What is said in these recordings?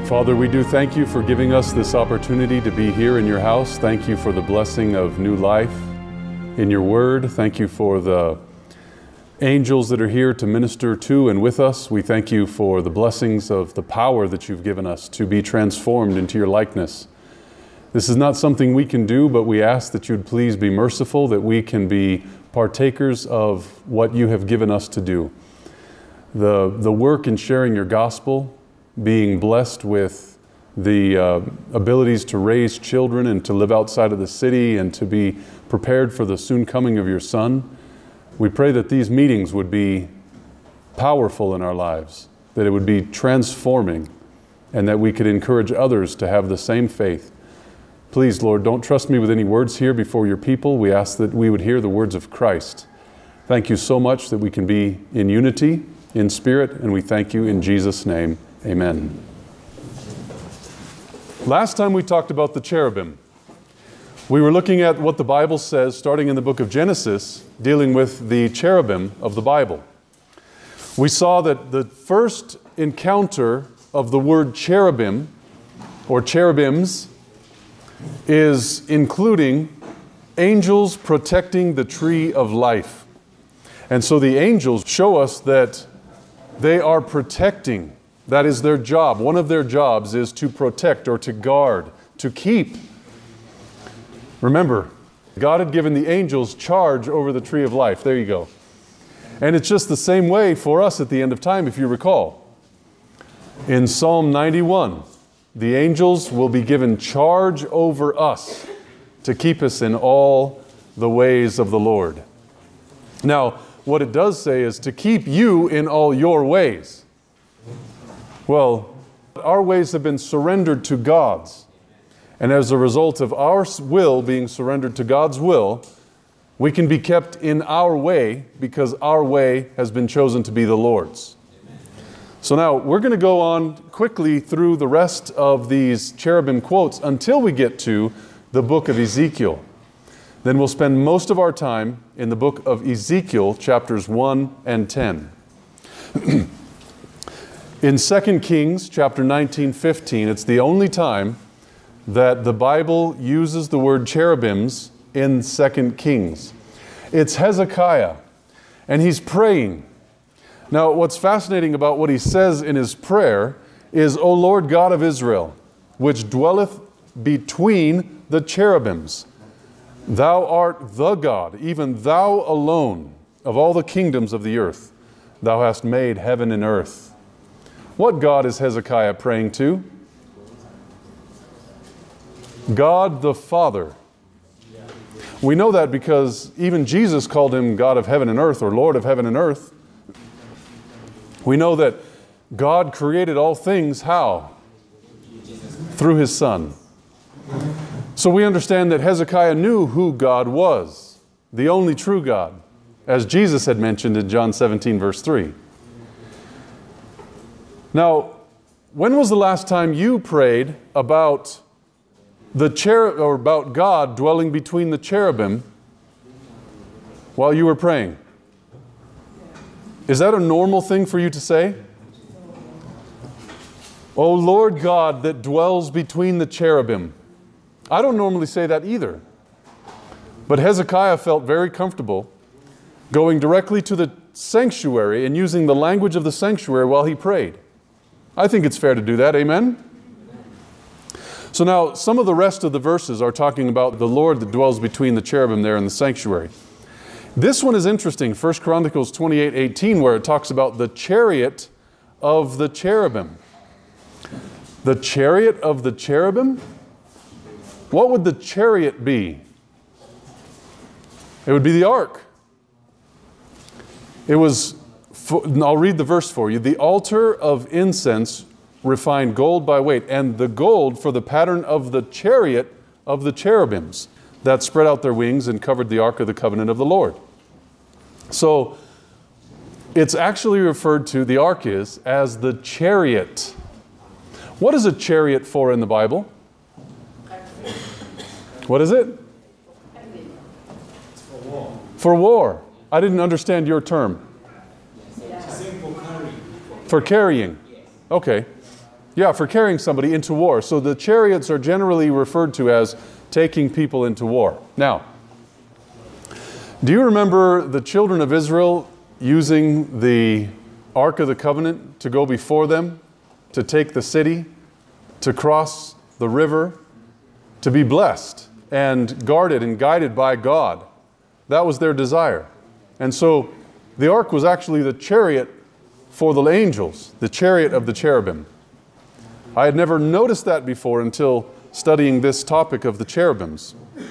Father, we do thank you for giving us this opportunity to be here in your house. Thank you for the blessing of new life in your word. Thank you for the angels that are here to minister to and with us. We thank you for the blessings of the power that you've given us to be transformed into your likeness. This is not something we can do, but we ask that you'd please be merciful, that we can be partakers of what you have given us to do. The work in sharing your gospel, being blessed with the abilities to raise children and to live outside of the city and to be prepared for the soon coming of your Son. We pray that these meetings would be powerful in our lives, that it would be transforming, and that we could encourage others to have the same faith. Please, Lord, don't trust me with any words here before your people. We ask that we would hear the words of Christ. Thank you so much that we can be in unity, in spirit, and we thank you in Jesus' name. Amen. Last time we talked about the cherubim. We were looking at what the Bible says, starting in the book of Genesis, dealing with the cherubim of the Bible. We saw that the first encounter of the word cherubim, or cherubims, is including angels protecting the tree of life. And so the angels show us that they are protecting. That is their job. One of their jobs is to protect or to guard, to keep. Remember, God had given the angels charge over the tree of life. There you go. And it's just the same way for us at the end of time, if you recall. In Psalm 91, the angels will be given charge over us to keep us in all the ways of the Lord. Now, what it does say is to keep you in all your ways. Well, our ways have been surrendered to God's. And as a result of our will being surrendered to God's will, we can be kept in our way because our way has been chosen to be the Lord's. So now we're going to go on quickly through the rest of these cherubim quotes until we get to the book of Ezekiel. Then we'll spend most of our time in the book of Ezekiel, chapters 1 and 10. In 2 Kings, chapter 19-15, it's the only time that the Bible uses the word cherubims in 2 Kings. It's Hezekiah, and he's praying. Now, what's fascinating about what he says in his prayer is, O Lord God of Israel, which dwelleth between the cherubims, thou art the God, even thou alone, of all the kingdoms of the earth. Thou hast made heaven and earth. What God is Hezekiah praying to? God the Father. We know that because even Jesus called him God of heaven and earth, or Lord of heaven and earth. We know that God created all things how? Through his Son. So we understand that Hezekiah knew who God was, the only true God, as Jesus had mentioned in John 17, verse 3. Now, when was the last time you prayed about about God dwelling between the cherubim while you were praying? Is that a normal thing for you to say? O Lord God that dwells between the cherubim. I don't normally say that either. But Hezekiah felt very comfortable going directly to the sanctuary and using the language of the sanctuary while he prayed. I think it's fair to do that, amen? So now, some of the rest of the verses are talking about the Lord that dwells between the cherubim there in the sanctuary. This one is interesting, 1 Chronicles 28:18, where it talks about the chariot of the cherubim. The chariot of the cherubim? What would the chariot be? It would be the ark. It was, I'll read the verse for you. The altar of incense refined gold by weight, and the gold for the pattern of the chariot of the cherubims that spread out their wings and covered the ark of the covenant of the Lord. So it's actually referred to, the ark is, as the chariot. What is a chariot for in the Bible? What is it? For war. For war. I didn't understand your term. For carrying. For carrying. Okay. Yeah, for carrying somebody into war. So the chariots are generally referred to as taking people into war. Now, do you remember the children of Israel using the Ark of the Covenant to go before them, to take the city, to cross the river, to be blessed and guarded and guided by God? That was their desire. And so the ark was actually the chariot for the angels, the chariot of the cherubim. I had never noticed that before until studying this topic of the cherubims.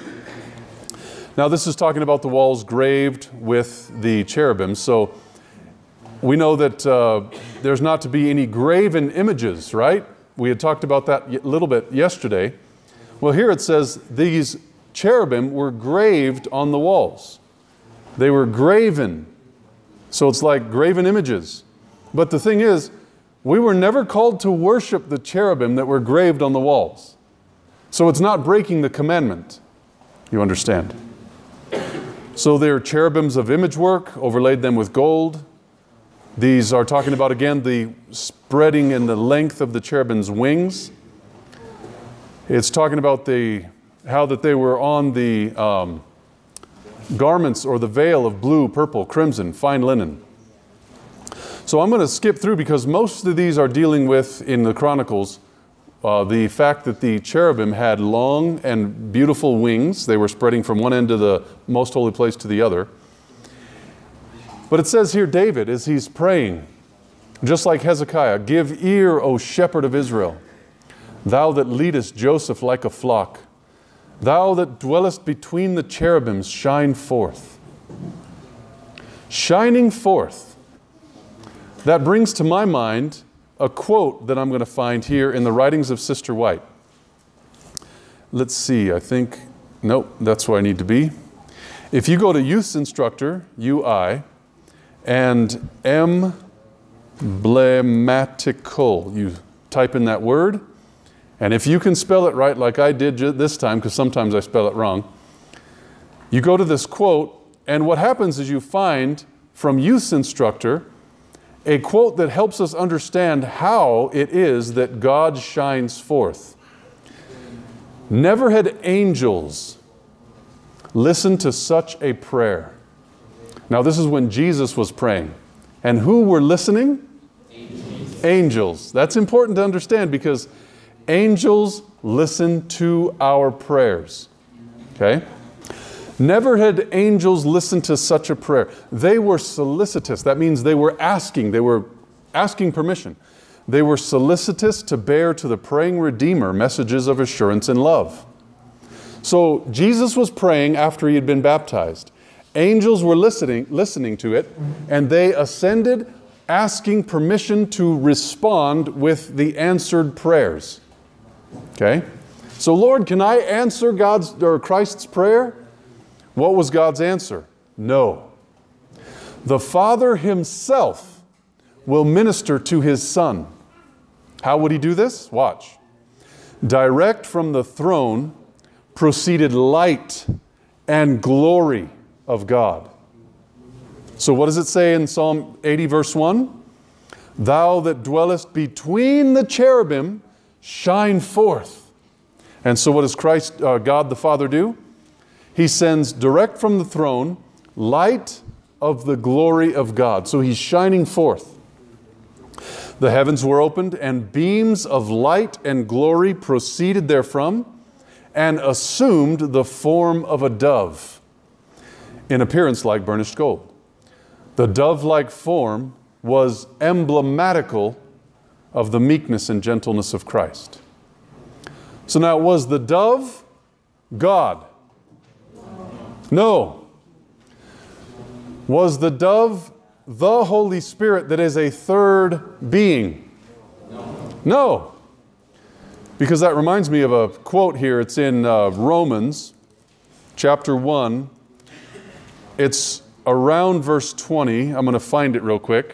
Now this is talking about the walls graved with the cherubim. So we know that there's not to be any graven images, right? We had talked about that a little bit yesterday. Well, here it says these cherubim were graved on the walls. They were graven. So it's like graven images. But the thing is, we were never called to worship the cherubim that were graved on the walls. So it's not breaking the commandment. You understand? So they're cherubims of image work, overlaid them with gold. These are talking about, again, the spreading and the length of the cherubim's wings. It's talking about how that they were on the garments or the veil of blue, purple, crimson, fine linen. So I'm going to skip through because most of these are dealing with, in the Chronicles, the fact that the cherubim had long and beautiful wings. They were spreading from one end of the most holy place to the other. But it says here, David, as he's praying, just like Hezekiah, "Give ear, O shepherd of Israel, thou that leadest Joseph like a flock. Thou that dwellest between the cherubims, shine forth." Shining forth. That brings to my mind a quote that I'm going to find here in the writings of Sister White. Let's see, nope, that's where I need to be. If you go to Youth's Instructor, UI, and emblematical, you type in that word, and if you can spell it right like I did this time, because sometimes I spell it wrong, you go to this quote, and what happens is you find from Youth's Instructor a quote that helps us understand how it is that God shines forth. "Never had angels listened to such a prayer." Now this is when Jesus was praying. And who were listening? Angels. That's important to understand because angels listen to our prayers. Okay? Never had angels listened to such a prayer. They were solicitous. That means they were asking permission. They were solicitous to bear to the praying Redeemer messages of assurance and love. So Jesus was praying after he had been baptized. Angels were listening to it, and they ascended, asking permission to respond with the answered prayers. Okay? So, Lord, can I answer Christ's prayer? What was God's answer? No. The Father himself will minister to his Son. How would he do this? Watch. Direct from the throne proceeded light and glory of God. So what does it say in Psalm 80 verse 1? Thou that dwellest between the cherubim, shine forth. And so what does God the Father do? He sends direct from the throne light of the glory of God. So he's shining forth. The heavens were opened, and beams of light and glory proceeded therefrom, and assumed the form of a dove, in appearance like burnished gold. The dove-like form was emblematical of the meekness and gentleness of Christ. So now, was the dove God? No. Was the dove the Holy Spirit that is a third being? No. Because that reminds me of a quote here. It's in Romans chapter 1. It's around verse 20. I'm going to find it real quick.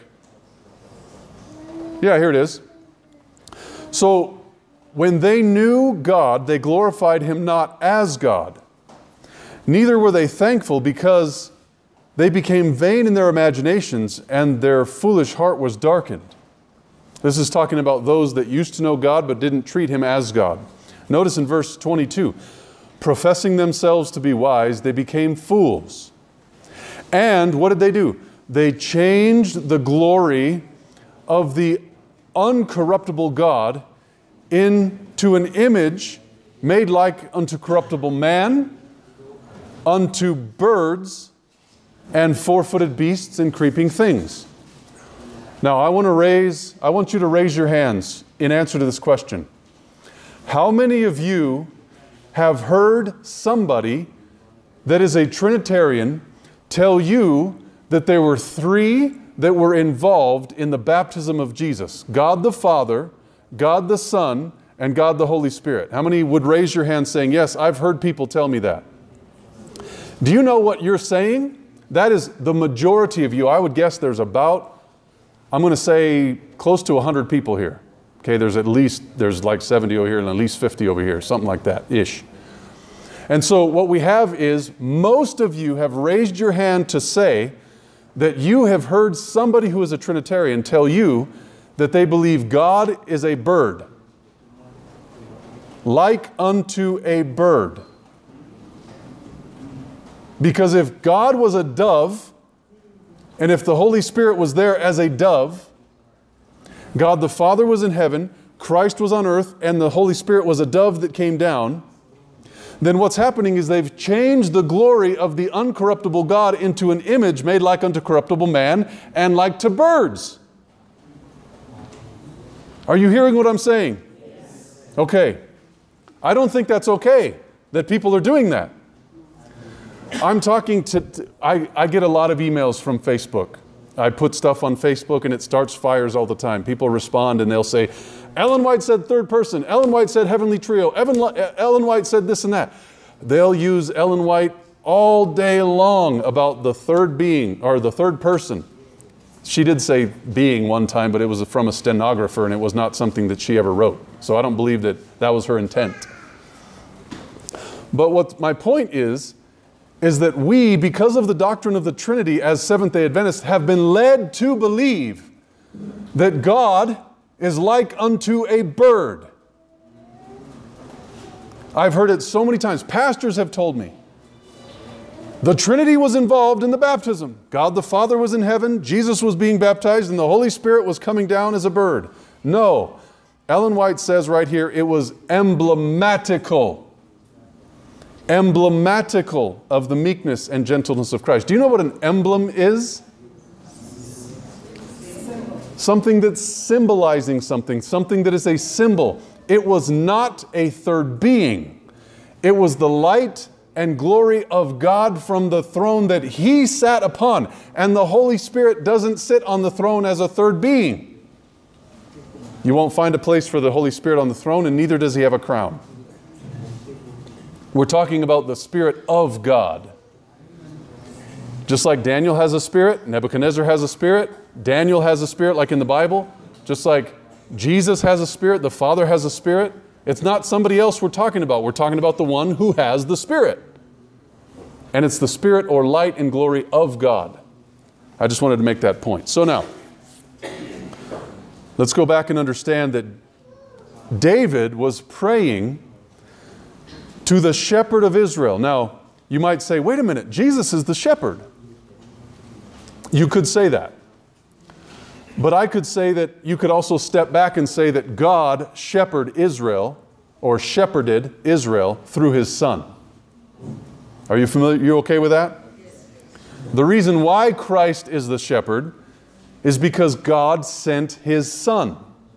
Yeah, here it is. So, when they knew God, they glorified him not as God. Neither were they thankful, because they became vain in their imaginations, and their foolish heart was darkened. This is talking about those that used to know God but didn't treat Him as God. Notice in verse 22, professing themselves to be wise, they became fools. And what did they do? They changed the glory of the uncorruptible God into an image made like unto corruptible man, unto birds, and four-footed beasts and creeping things. Now, I want you to raise your hands in answer to this question. How many of you have heard somebody that is a Trinitarian tell you that there were three that were involved in the baptism of Jesus? God the Father, God the Son, and God the Holy Spirit. How many would raise your hand saying, yes, I've heard people tell me that? Do you know what you're saying? That is the majority of you. I would guess there's about, I'm going to say close to 100 people here. Okay, there's like 70 over here and at least 50 over here, something like that-ish. And so what we have is most of you have raised your hand to say that you have heard somebody who is a Trinitarian tell you that they believe God is a bird, like unto a bird. Because if God was a dove, and if the Holy Spirit was there as a dove, God the Father was in heaven, Christ was on earth, and the Holy Spirit was a dove that came down, then what's happening is they've changed the glory of the uncorruptible God into an image made like unto corruptible man and like to birds. Are you hearing what I'm saying? Yes. Okay. I don't think that's okay that people are doing that. I'm talking I get a lot of emails from Facebook. I put stuff on Facebook and it starts fires all the time. People respond and they'll say, Ellen White said third person. Ellen White said heavenly trio. Ellen White said this and that. They'll use Ellen White all day long about the third being or the third person. She did say being one time, but it was from a stenographer and it was not something that she ever wrote. So I don't believe that that was her intent. But what my point is that we, because of the doctrine of the Trinity as Seventh-day Adventists, have been led to believe that God is like unto a bird. I've heard it so many times. Pastors have told me the Trinity was involved in the baptism. God the Father was in heaven, Jesus was being baptized, and the Holy Spirit was coming down as a bird. No. Ellen White says right here, it was emblematical of the meekness and gentleness of Christ. Do you know what an emblem is? Something that's symbolizing something that is a symbol. It was not a third being. It was the light and glory of God from the throne that He sat upon. And the Holy Spirit doesn't sit on the throne as a third being. You won't find a place for the Holy Spirit on the throne, and neither does He have a crown. We're talking about the Spirit of God. Just like Daniel has a spirit, Nebuchadnezzar has a spirit, Daniel has a spirit like in the Bible, just like Jesus has a spirit, the Father has a spirit. It's not somebody else we're talking about. We're talking about the one who has the Spirit. And it's the Spirit or light and glory of God. I just wanted to make that point. So now, let's go back and understand that David was praying to the shepherd of Israel. Now, you might say, wait a minute, Jesus is the shepherd. You could say that. But I could say that you could also step back and say that God shepherded Israel, or shepherded Israel through His Son. Are you familiar? You okay with that? Yes. The reason why Christ is the shepherd is because God sent His Son.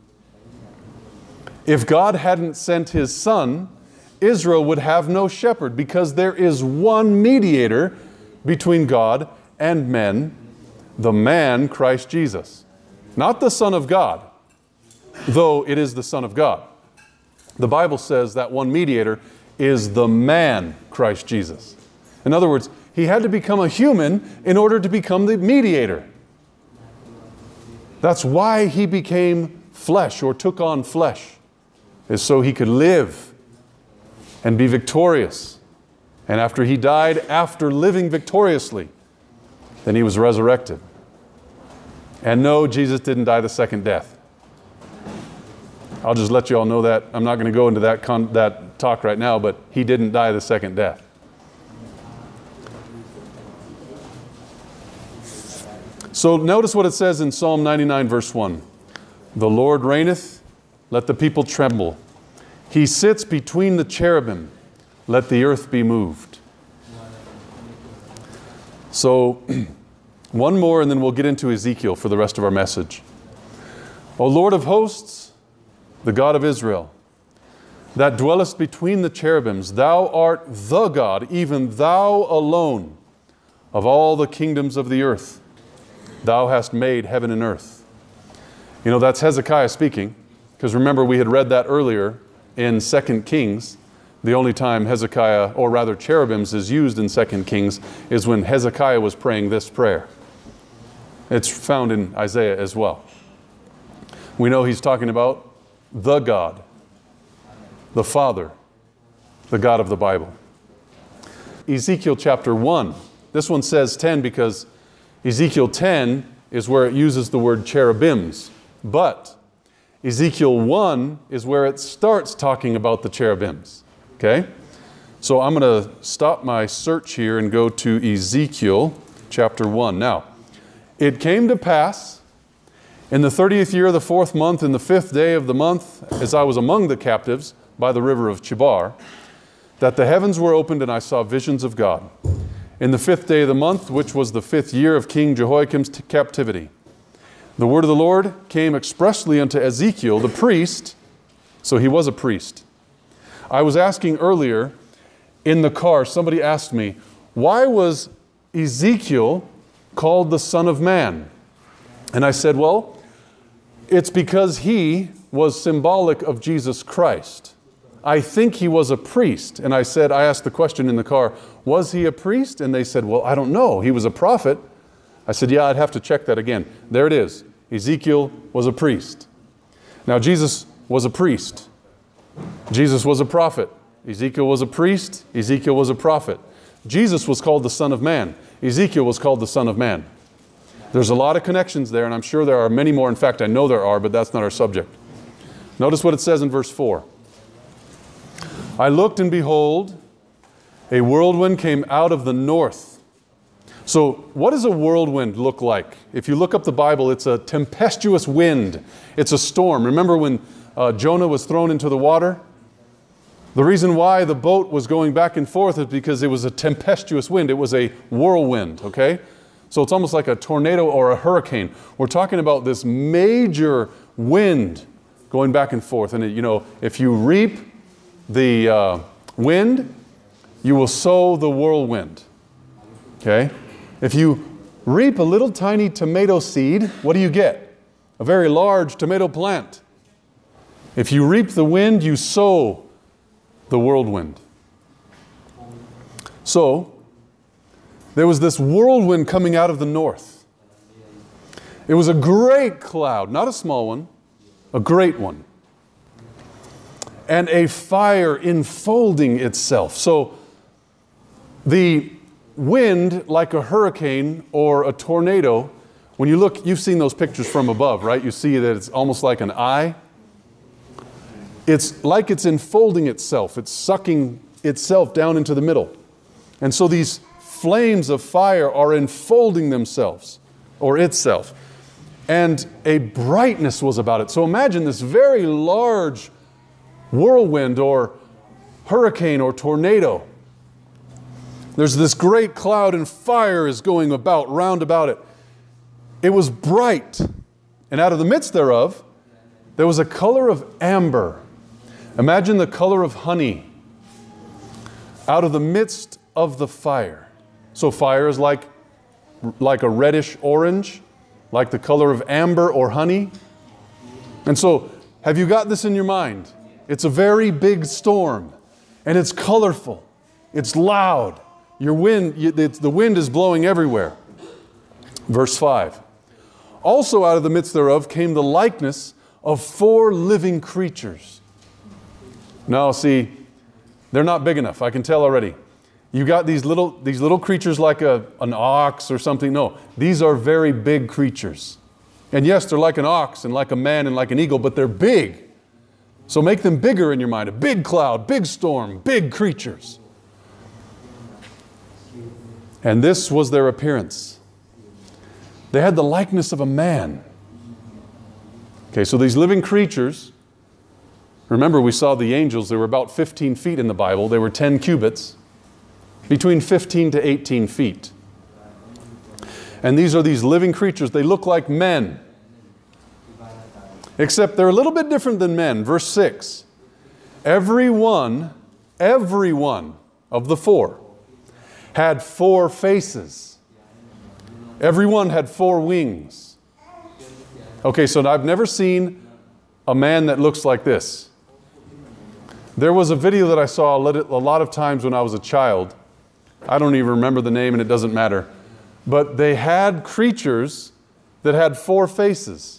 If God hadn't sent His Son, Israel would have no shepherd, because there is one mediator between God and men, the man Christ Jesus. Not the Son of God, though it is the Son of God. The Bible says that one mediator is the man Christ Jesus. In other words, He had to become a human in order to become the mediator. That's why He became flesh or took on flesh, is so He could live and be victorious. And after He died, after living victoriously, then He was resurrected. And no, Jesus didn't die the second death. I'll just let you all know that. I'm not going to go into that talk right now, but he didn't die the second death. So notice what it says in Psalm 99, verse 1. The Lord reigneth, let the people tremble. He sits between the cherubim, let the earth be moved. So, one more and then we'll get into Ezekiel for the rest of our message. O Lord of hosts, the God of Israel, that dwellest between the cherubims, thou art the God, even thou alone, of all the kingdoms of the earth. Thou hast made heaven and earth. You know, that's Hezekiah speaking, because remember we had read that earlier in 2 Kings. The only time Hezekiah, or rather cherubims, is used in 2 Kings is when Hezekiah was praying this prayer. It's found in Isaiah as well. We know he's talking about the God, the Father, the God of the Bible. Ezekiel chapter 1. This one says 10 because Ezekiel 10 is where it uses the word cherubims. But Ezekiel 1 is where it starts talking about the cherubims. Okay? So I'm going to stop my search here and go to Ezekiel chapter 1. Now, it came to pass in the 30th year of the 4th month, in the 5th day of the month, as I was among the captives by the river of Chebar, that the heavens were opened and I saw visions of God. In the 5th day of the month, which was the 5th year of King Jehoiakim's captivity, the word of the Lord came expressly unto Ezekiel, the priest. So he was a priest. I was asking earlier in the car, somebody asked me, why was Ezekiel called the Son of Man? And I said, well, it's because he was symbolic of Jesus Christ. I think he was a priest. And I asked the question in the car, was he a priest? And they said, well, I don't know. He was a prophet. I said, yeah, I'd have to check that again. There it is. Ezekiel was a priest. Now, Jesus was a priest. Jesus was a prophet. Ezekiel was a priest. Ezekiel was a prophet. Jesus was called the Son of Man. Ezekiel was called the Son of Man. There's a lot of connections there, and I'm sure there are many more. In fact, I know there are, but that's not our subject. Notice what it says in verse 4. I looked, and behold, a whirlwind came out of the north. So what does a whirlwind look like? If you look up the Bible, it's a tempestuous wind. It's a storm. Remember when Jonah was thrown into the water? The reason why the boat was going back and forth is because it was a tempestuous wind. It was a whirlwind, okay? So it's almost like a tornado or a hurricane. We're talking about this major wind going back and forth. And, you know, if you reap the wind, you will sow the whirlwind. Okay? If you reap a little tiny tomato seed, what do you get? A very large tomato plant. If you reap the wind, you sow the whirlwind. So, there was this whirlwind coming out of the north. It was a great cloud, not a small one, a great one. And a fire enfolding itself. So the wind, like a hurricane or a tornado, when you look, you've seen those pictures from above, right? You see that it's almost like an eye. It's like it's enfolding itself. It's sucking itself down into the middle. And so these flames of fire are enfolding themselves, or itself. And a brightness was about it. So imagine this very large whirlwind or hurricane or tornado. There's this great cloud and fire is going about, round about it. It was bright. And out of the midst thereof, there was a color of amber. Imagine the color of honey out of the midst of the fire. So fire is like a reddish orange, like the color of amber or honey. And so, have you got this in your mind? It's a very big storm, and it's colorful. It's loud. The wind is blowing everywhere. Verse 5. Also out of the midst thereof came the likeness of 4 living creatures. Now, see, they're not big enough. I can tell already. You got these little creatures like an ox or something. No, these are very big creatures. And yes, they're like an ox and like a man and like an eagle, but they're big. So make them bigger in your mind. A big cloud, big storm, big creatures. And this was their appearance. They had the likeness of a man. Okay, so these living creatures, remember we saw the angels, they were about 15 feet in the Bible. They were 10 cubits, between 15 to 18 feet. And these are these living creatures. They look like men, except they're a little bit different than men. Verse 6, every one of the four had 4 faces. Every one had 4 wings. Okay, so I've never seen a man that looks like this. There was a video that I saw a lot of times when I was a child. I don't even remember the name and it doesn't matter. But they had creatures that had 4 faces.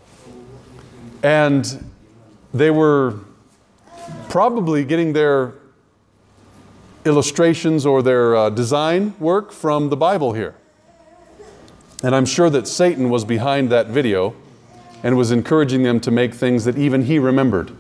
And they were probably getting their illustrations or their design work from the Bible here. And I'm sure that Satan was behind that video and was encouraging them to make things that even he remembered.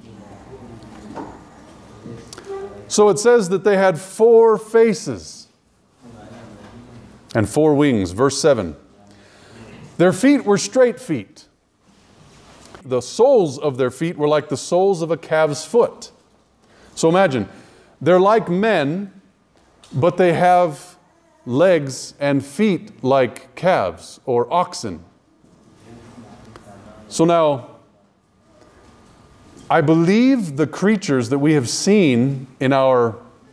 So it says that they had 4 faces and 4 wings. Verse 7. Their feet were straight feet. The soles of their feet were like the soles of a calf's foot. So imagine, they're like men, but they have legs and feet like calves or oxen. So now, I believe the creatures that we have seen in our,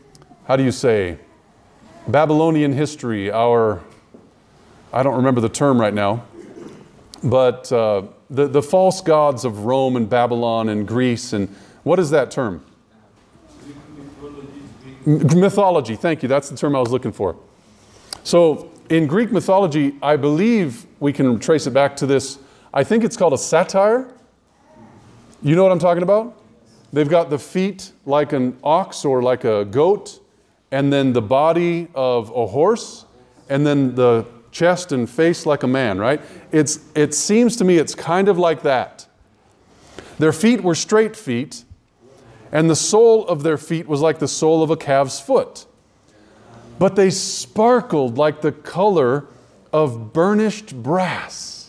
Babylonian history, I don't remember the term right now, but the false gods of Rome and Babylon and Greece, and what is that term? Mythology, thank you, that's the term I was looking for. So in Greek mythology, I believe we can trace it back to this, I think it's called a satyr. You know what I'm talking about? They've got the feet like an ox or like a goat, and then the body of a horse, and then the chest and face like a man, right? It seems to me it's kind of like that. Their feet were straight feet, and the sole of their feet was like the sole of a calf's foot. But they sparkled like the color of burnished brass.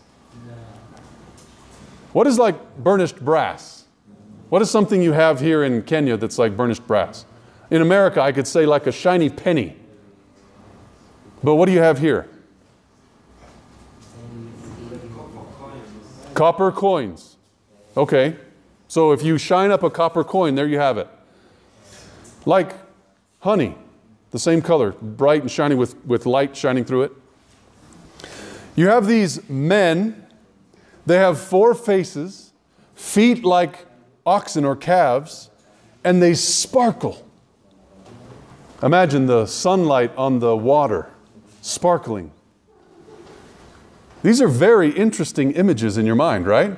What is like burnished brass? What is something you have here in Kenya that's like burnished brass? In America, I could say like a shiny penny. But what do you have here? Copper coins. Okay. So if you shine up a copper coin, there you have it. Like honey, the same color, bright and shiny with light shining through it. You have these men. They have 4 faces, feet like oxen or calves, and they sparkle. Imagine the sunlight on the water, sparkling. These are very interesting images in your mind, right?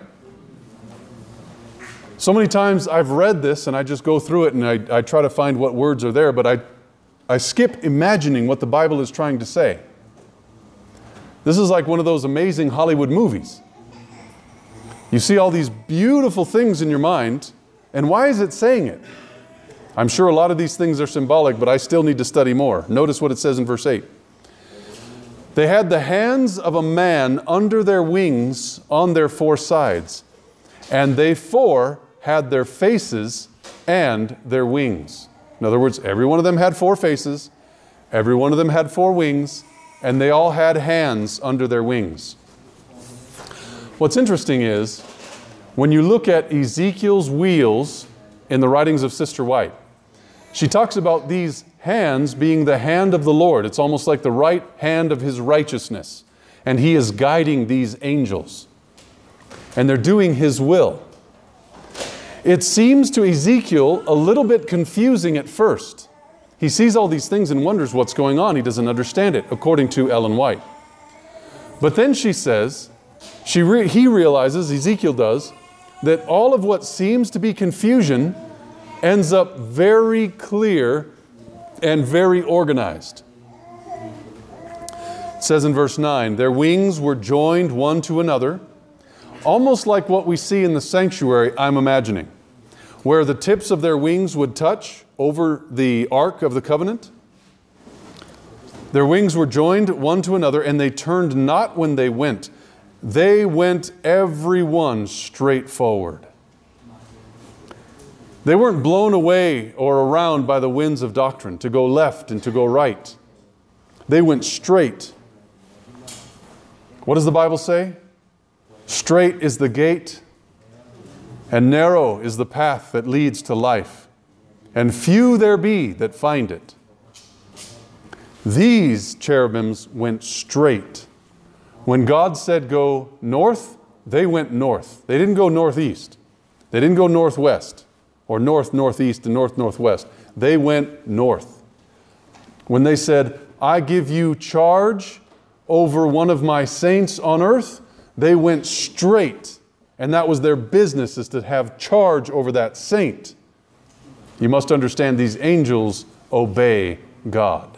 So many times I've read this and I just go through it and I try to find what words are there, but I skip imagining what the Bible is trying to say. This is like one of those amazing Hollywood movies. You see all these beautiful things in your mind, and why is it saying it? I'm sure a lot of these things are symbolic, but I still need to study more. Notice what it says in verse 8. They had the hands of a man under their wings on their 4 sides, and they 4 had their faces and their wings. In other words, every one of them had 4 faces, every one of them had 4 wings, and they all had hands under their wings. What's interesting is, when you look at Ezekiel's wheels in the writings of Sister White, she talks about these hands being the hand of the Lord. It's almost like the right hand of His righteousness. And He is guiding these angels. And they're doing His will. It seems to Ezekiel a little bit confusing at first. He sees all these things and wonders what's going on. He doesn't understand it, according to Ellen White. But then she says, he realizes, Ezekiel does, that all of what seems to be confusion ends up very clear and very organized. It says in verse 9, their wings were joined one to another, almost like what we see in the sanctuary, I'm imagining. where the tips of their wings would touch over the Ark of the Covenant. Their wings were joined one to another, and they turned not when they went. They went every one straight forward. They weren't blown away or around by the winds of doctrine to go left and to go right. They went straight. What does the Bible say? Straight is the gate, and narrow is the path that leads to life, and few there be that find it. These cherubims went straight. When God said go north, they went north. They didn't go northeast. They didn't go northwest or northeast and northwest. They went north. When they said, I give you charge over one of my saints on earth, they went straight. And that was their business, is to have charge over that saint. You must understand, these angels obey God.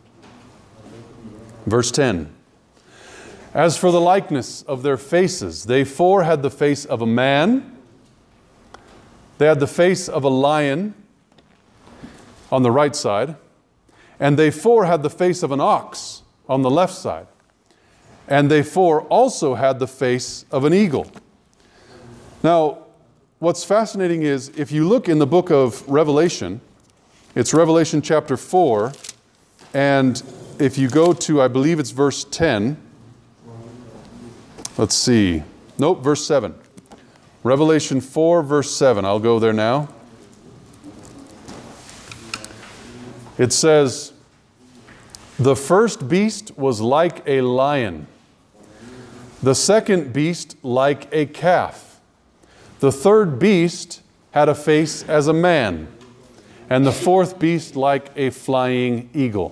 Verse 10. As for the likeness of their faces, they four had the face of a man. They had the face of a lion on the right side. And they four had the face of an ox on the left side. And they four also had the face of an eagle. Now, what's fascinating is, if you look in the book of Revelation, it's Revelation chapter 4, and if you go to, I believe it's verse 10, let's see, nope, verse 7. Revelation 4, verse 7, I'll go there now. It says, the first beast was like a lion, the second beast like a calf, the third beast had a face as a man, and the fourth beast like a flying eagle.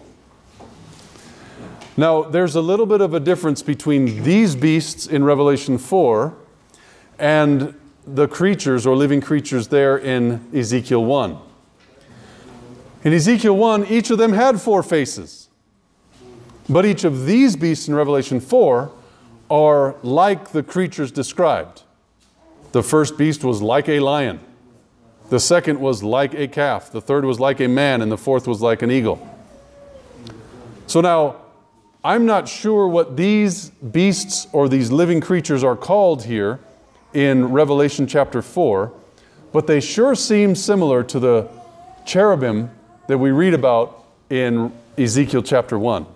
Now, there's a little bit of a difference between these beasts in Revelation 4 and the creatures or living creatures there in Ezekiel 1. In Ezekiel 1, each of them had four faces. But each of these beasts in Revelation 4 are like the creatures described. The first beast was like a lion. The second was like a calf. The third was like a man. And the fourth was like an eagle. So now, I'm not sure what these beasts or these living creatures are called here in Revelation chapter 4, but they sure seem similar to the cherubim that we read about in Ezekiel chapter 1.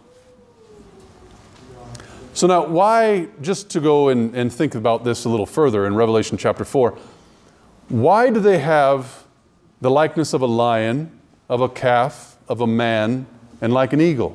So now, why, just to go and think about this a little further in Revelation chapter 4, why do they have the likeness of a lion, of a calf, of a man, and like an eagle?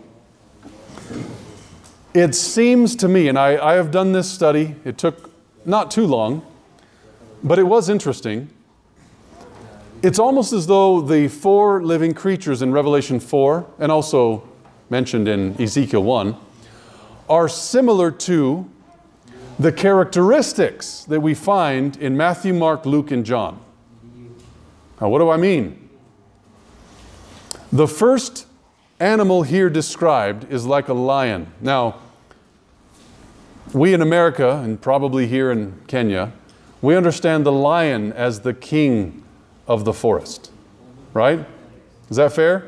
It seems to me, and I have done this study, it took not too long, but it was interesting. It's almost as though the four living creatures in Revelation 4, and also mentioned in Ezekiel 1, are similar to the characteristics that we find in Matthew, Mark, Luke, and John. Now, what do I mean? The first animal here described is like a lion. Now, we in America, and probably here in Kenya, we understand the lion as the king of the forest, right? Is that fair?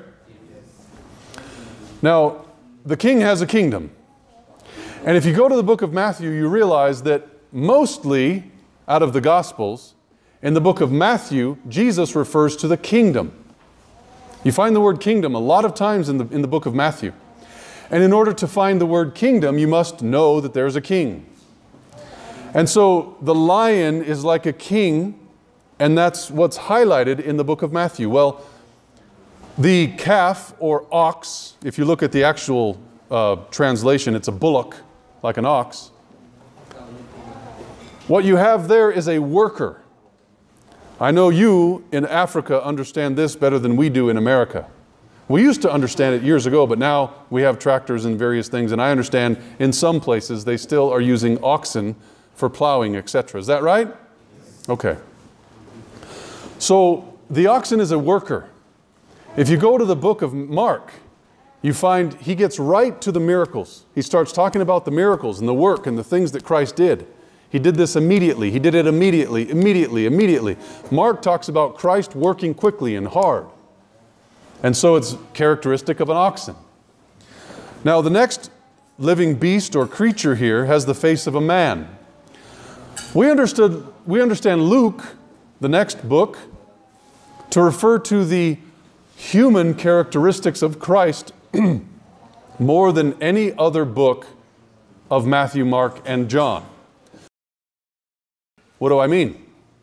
Now, the king has a kingdom. And if you go to the book of Matthew, you realize that mostly out of the Gospels, in the book of Matthew, Jesus refers to the kingdom. You find the word kingdom a lot of times in the book of Matthew. And in order to find the word kingdom, you must know that there's a king. And so the lion is like a king, and that's what's highlighted in the book of Matthew. Well, the calf or ox, if you look at the actual translation, it's a bullock, like an ox. What you have there is a worker. I know you in Africa understand this better than we do in America. We used to understand it years ago, but now we have tractors and various things, and I understand in some places they still are using oxen for plowing, etc. Is that right? Okay. So the oxen is a worker. If you go to the book of Mark, you find he gets right to the miracles. He starts talking about the miracles and the work and the things that Christ did. He did this immediately. He did it immediately. Mark talks about Christ working quickly and hard. And so it's characteristic of an oxen. Now the next living beast or creature here has the face of a man. We understand Luke, the next book, to refer to the human characteristics of Christ more than any other book of Matthew, Mark, and John. What do I mean?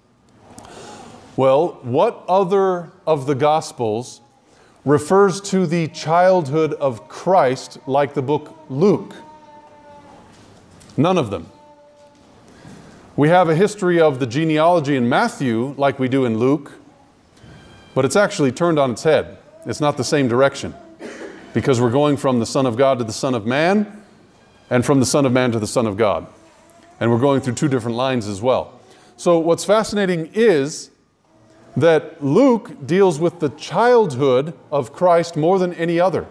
Well, what other of the Gospels refers to the childhood of Christ like the book Luke? None of them. We have a history of the genealogy in Matthew like we do in Luke, but it's actually turned on its head. It's not the same direction, because we're going from the Son of God to the Son of Man, and from the Son of Man to the Son of God. And we're going through two different lines as well. So what's fascinating is that Luke deals with the childhood of Christ more than any other.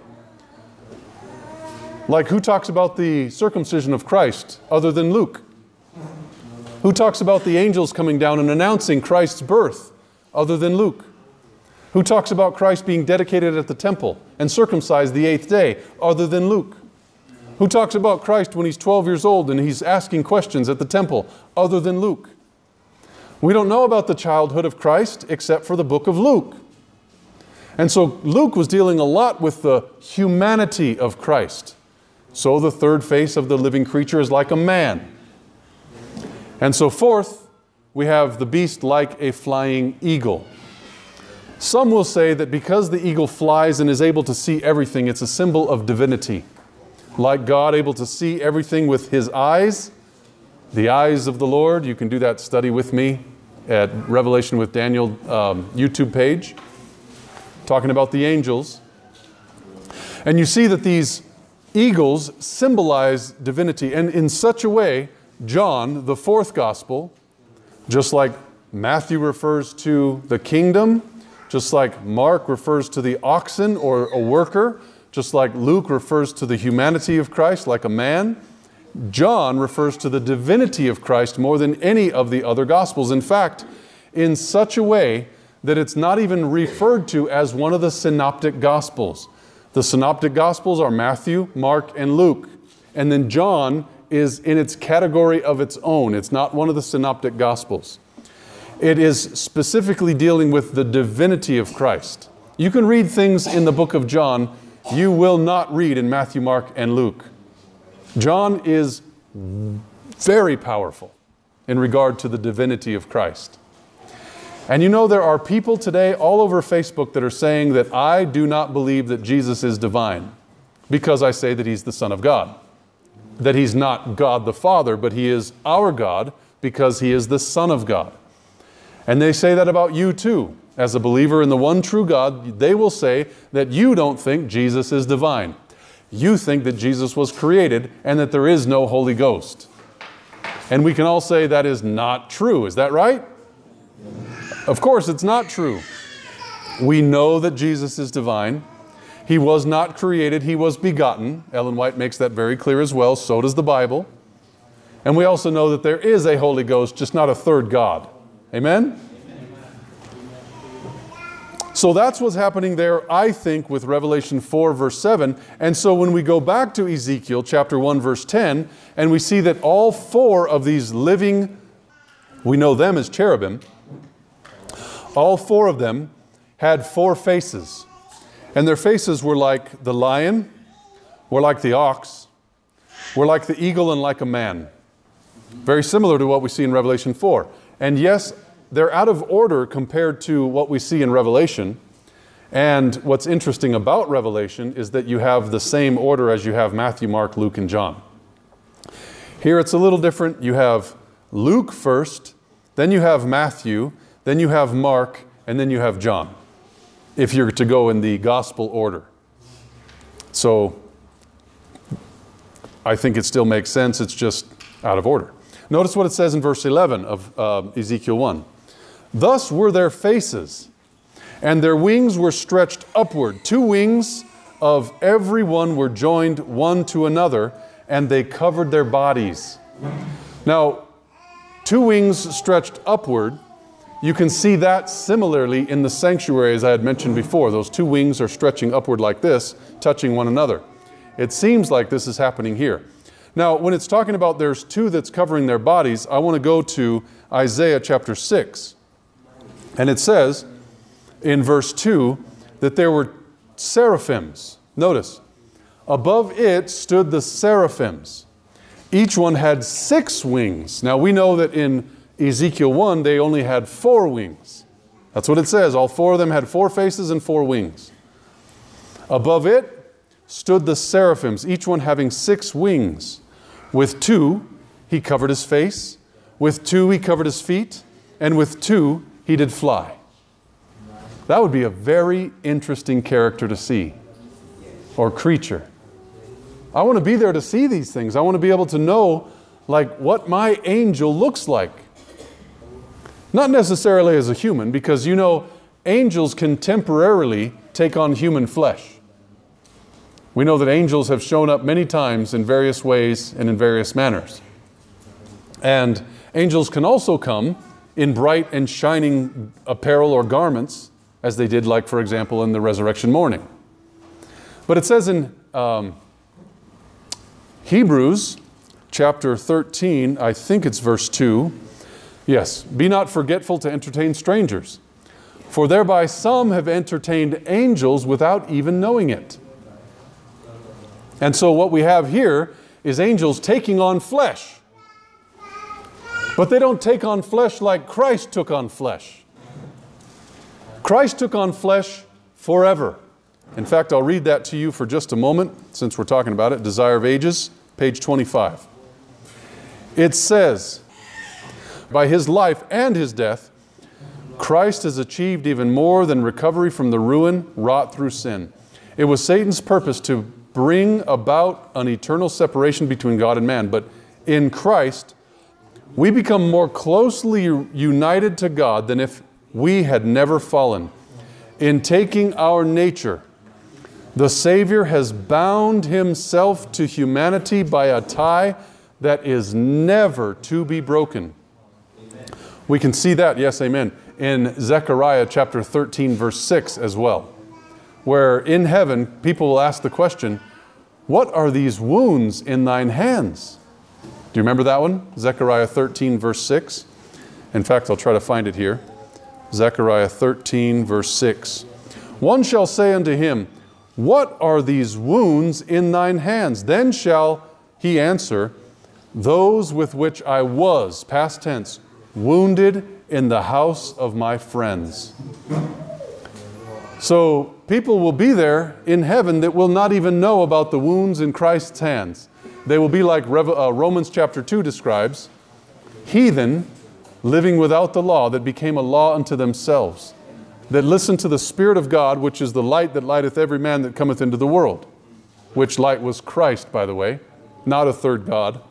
Like, who talks about the circumcision of Christ other than Luke? Who talks about the angels coming down and announcing Christ's birth other than Luke? Who talks about Christ being dedicated at the temple and circumcised the 8th day other than Luke? Who talks about Christ when he's 12 years old and he's asking questions at the temple other than Luke? We don't know about the childhood of Christ except for the book of Luke. And so Luke was dealing a lot with the humanity of Christ. So the third face of the living creature is like a man. And so fourth, we have the beast like a flying eagle. Some will say that because the eagle flies and is able to see everything, it's a symbol of divinity. Like God able to see everything with His eyes, the eyes of the Lord. You can do that study with me at Revelation with Daniel YouTube page, talking about the angels. And you see that these eagles symbolize divinity. And in such a way, John, the fourth gospel, just like Matthew refers to the kingdom, just like Mark refers to the oxen or a worker, just like Luke refers to the humanity of Christ like a man, John refers to the divinity of Christ more than any of the other Gospels. In fact, in such a way that it's not even referred to as one of the synoptic Gospels. The synoptic Gospels are Matthew, Mark, and Luke. And then John is in its category of its own. It's not one of the synoptic Gospels. It is specifically dealing with the divinity of Christ. You can read things in the book of John you will not read in Matthew, Mark, and Luke. John is very powerful in regard to the divinity of Christ. And you know, there are people today all over Facebook that are saying that I do not believe that Jesus is divine because I say that He's the Son of God. That He's not God the Father, but He is our God because He is the Son of God. And they say that about you too. As a believer in the one true God, they will say that you don't think Jesus is divine. You think that Jesus was created and that there is no Holy Ghost. And we can all say that is not true. Is that right? Of course, it's not true. We know that Jesus is divine. He was not created. He was begotten. Ellen White makes that very clear as well. So does the Bible. And we also know that there is a Holy Ghost, just not a third God. Amen? So that's what's happening there, I think, with Revelation 4, verse 7. And so when we go back to Ezekiel chapter 1, verse 10, and we see that all four of these living, we know them as cherubim, all four of them had four faces. And their faces were like the lion, were like the ox, were like the eagle, and like a man. Very similar to what we see in Revelation 4. And yes, they're out of order compared to what we see in Revelation. And what's interesting about Revelation is that you have the same order as you have Matthew, Mark, Luke, and John. Here it's a little different. You have Luke first, then you have Matthew, then you have Mark, and then you have John, if you're to go in the gospel order. So I think it still makes sense. It's just out of order. Notice what it says in verse 11 of Ezekiel 1. Thus were their faces, and their wings were stretched upward. Two wings of every one were joined one to another, and they covered their bodies. Now, 2 wings stretched upward. You can see that similarly in the sanctuary, as I had mentioned before. Those 2 wings are stretching upward like this, touching one another. It seems like this is happening here. Now, when it's talking about there's 2 that's covering their bodies, I want to go to Isaiah chapter 6. And it says in verse 2 that there were seraphims. Notice, above it stood the seraphims. Each one had 6 wings. Now, we know that in Ezekiel 1, they only had 4 wings. That's what it says. All 4 of them had 4 faces and 4 wings. Above it stood the seraphims, each one having 6 wings. With 2, he covered his face. With 2, he covered his feet. And with 2, he did fly. That would be a very interesting character to see, or creature. I want to be there to see these things. I want to be able to know, like, what my angel looks like. Not necessarily as a human, because you know, angels can temporarily take on human flesh. We know that angels have shown up many times in various ways and in various manners. And angels can also come in bright and shining apparel or garments, as they did, like, for example, in the resurrection morning. But it says in Hebrews chapter 13, I think it's verse 2, yes, be not forgetful to entertain strangers, for thereby some have entertained angels without even knowing it. And so what we have here is angels taking on flesh. But they don't take on flesh like Christ took on flesh. Christ took on flesh forever. In fact, I'll read that to you for just a moment, since we're talking about it. Desire of Ages, page 25. It says, by His life and His death, Christ has achieved even more than recovery from the ruin wrought through sin. It was Satan's purpose to bring about an eternal separation between God and man. But in Christ, we become more closely united to God than if we had never fallen. In taking our nature, the Savior has bound Himself to humanity by a tie that is never to be broken. We can see that, yes, amen, in Zechariah chapter 13, verse 6 as well, where in heaven people will ask the question, what are these wounds in thine hands? Do you remember that one? Zechariah 13, verse 6. In fact, I'll try to find it here. Zechariah 13, verse 6. One shall say unto him, what are these wounds in thine hands? Then shall he answer, those with which I was, past tense, wounded in the house of my friends. So people will be there in heaven that will not even know about the wounds in Christ's hands. They will be like Romans chapter 2 describes, heathen living without the law that became a law unto themselves, that listen to the Spirit of God, which is the light that lighteth every man that cometh into the world, which light was Christ, by the way, not a third God.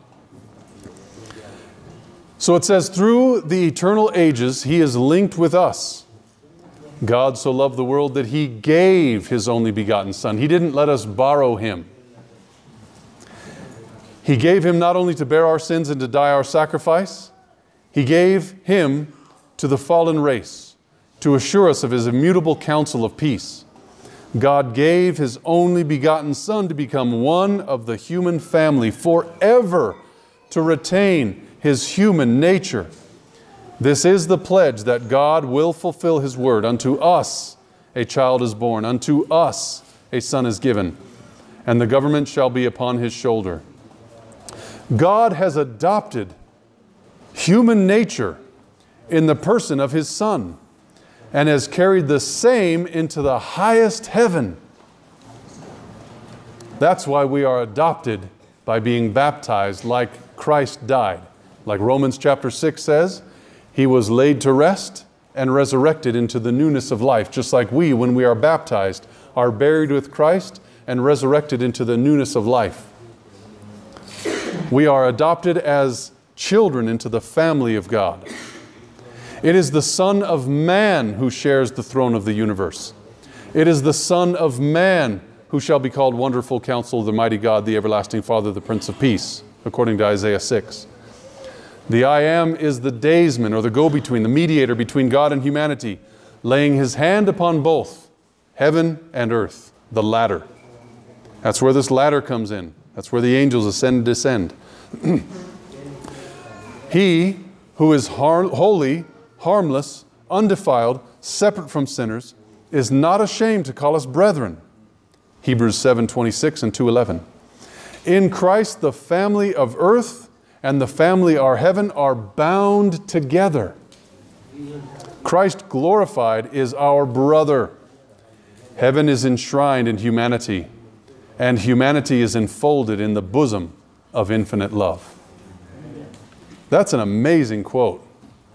So it says, through the eternal ages, He is linked with us. God so loved the world that He gave His only begotten Son. He didn't let us borrow Him. He gave Him not only to bear our sins and to die our sacrifice, He gave Him to the fallen race to assure us of His immutable counsel of peace. God gave His only begotten Son to become one of the human family forever, to retain His human nature. This is the pledge that God will fulfill His word. Unto us a child is born, unto us a son is given, and the government shall be upon His shoulder. God has adopted human nature in the person of His Son, and has carried the same into the highest heaven. That's why we are adopted by being baptized like Christ died. Like Romans chapter 6 says, He was laid to rest and resurrected into the newness of life, just like we, when we are baptized, are buried with Christ and resurrected into the newness of life. We are adopted as children into the family of God. It is the Son of Man who shares the throne of the universe. It is the Son of Man who shall be called Wonderful Counselor, the Mighty God, the Everlasting Father, the Prince of Peace, according to Isaiah 6. The I Am is the daysman, or the go-between, the mediator between God and humanity, laying His hand upon both, heaven and earth, the ladder. That's where this ladder comes in. That's where the angels ascend and descend. He who is holy, harmless, undefiled, separate from sinners, is not ashamed to call us brethren. Hebrews 7:26 and 2:11. In Christ, the family of earth and the family of heaven are bound together. Christ glorified is our brother. Heaven is enshrined in humanity, and humanity is enfolded in the bosom of infinite love. That's an amazing quote.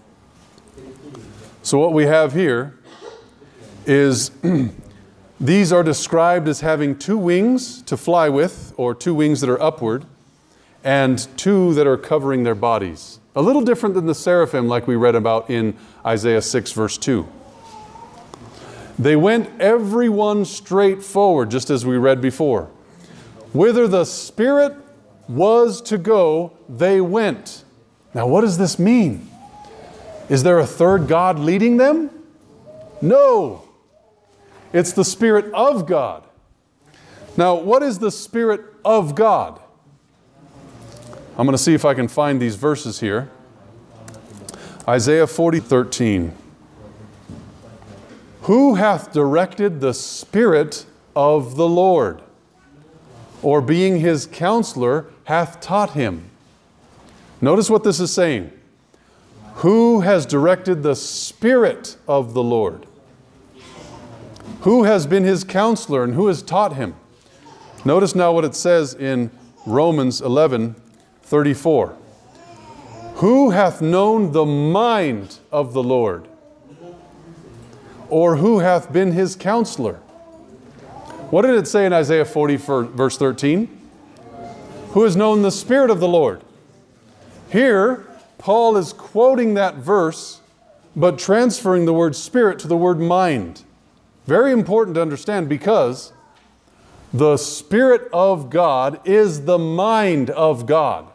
So what we have here is these are described as having two wings to fly with, or two wings that are upward, and two that are covering their bodies. A little different than the seraphim like we read about in Isaiah 6 verse 2. They went every one straight forward, just as we read before. Whither the Spirit was to go, they went. Now what does this mean? Is there a third God leading them? No. It's the Spirit of God. Now, what is the Spirit of God? I'm going to see if I can find these verses here. Isaiah 40:13. Who hath directed the Spirit of the Lord? Or being His counselor, hath taught Him? Notice what this is saying. Who has directed the Spirit of the Lord? Who has been His counselor and who has taught Him? Notice now what it says in Romans 11:34. Who hath known the mind of the Lord? Or who hath been His counselor? What did it say in Isaiah 40 verse 13? Who has known the Spirit of the Lord? Here, Paul is quoting that verse, but transferring the word spirit to the word mind. Very important to understand, because the Spirit of God is the mind of God.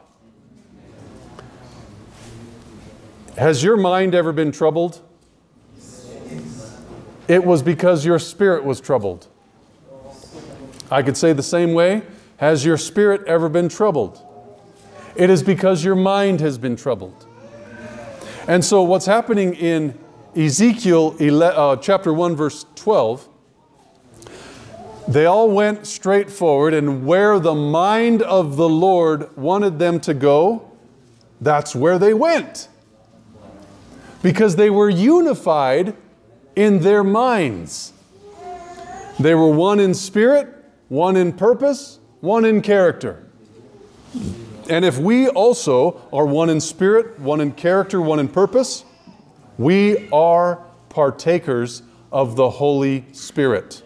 Has your mind ever been troubled? It was because your spirit was troubled. I could say the same way. Has your spirit ever been troubled? It is because your mind has been troubled. And so what's happening in Ezekiel chapter 1 verse 12, they all went straight forward, and where the mind of the Lord wanted them to go, that's where they went. Because they were unified in their minds. They were one in spirit, one in purpose, one in character. And if we also are one in spirit, one in character, one in purpose, we are partakers of the Holy Spirit.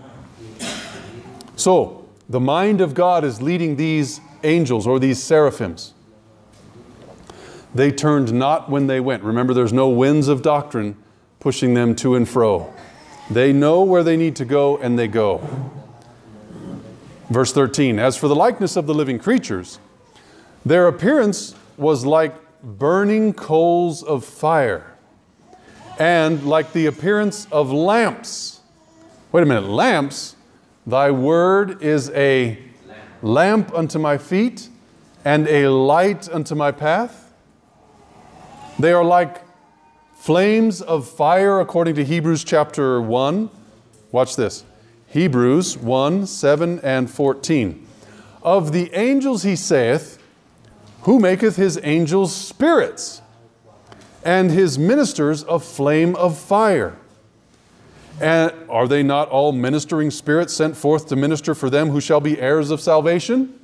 So, the mind of God is leading these angels, or these seraphims. They turned not when they went. Remember, there's no winds of doctrine pushing them to and fro. They know where they need to go, and they go. Verse 13, as for the likeness of the living creatures, their appearance was like burning coals of fire, and like the appearance of lamps. Wait a minute, lamps? Thy word is a lamp unto my feet and a light unto my path. They are like flames of fire, according to Hebrews chapter 1. Watch this. Hebrews 1, 7 and 14. Of the angels he saith, who maketh his angels spirits, and his ministers a flame of fire? And are they not all ministering spirits sent forth to minister for them who shall be heirs of salvation?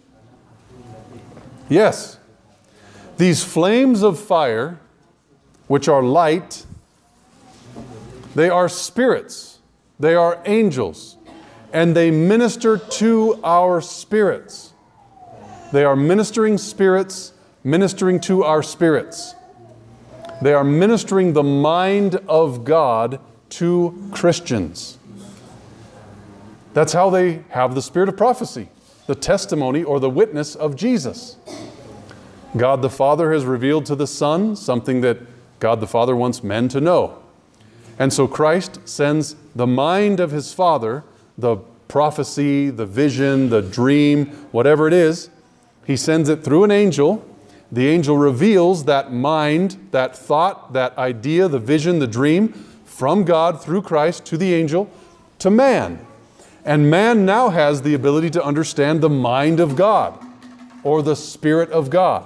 Yes. These flames of fire, which are light, they are spirits, they are angels, and they minister to our spirits. They are ministering spirits, ministering to our spirits. They are ministering the mind of God to Christians. That's how they have the spirit of prophecy, the testimony or the witness of Jesus. God the Father has revealed to the Son something that God the Father wants men to know. And so Christ sends the mind of His Father, the prophecy, the vision, the dream, whatever it is, He sends it through an angel. The angel reveals that mind, that thought, that idea, the vision, the dream from God through Christ to the angel to man. And man now has the ability to understand the mind of God or the Spirit of God.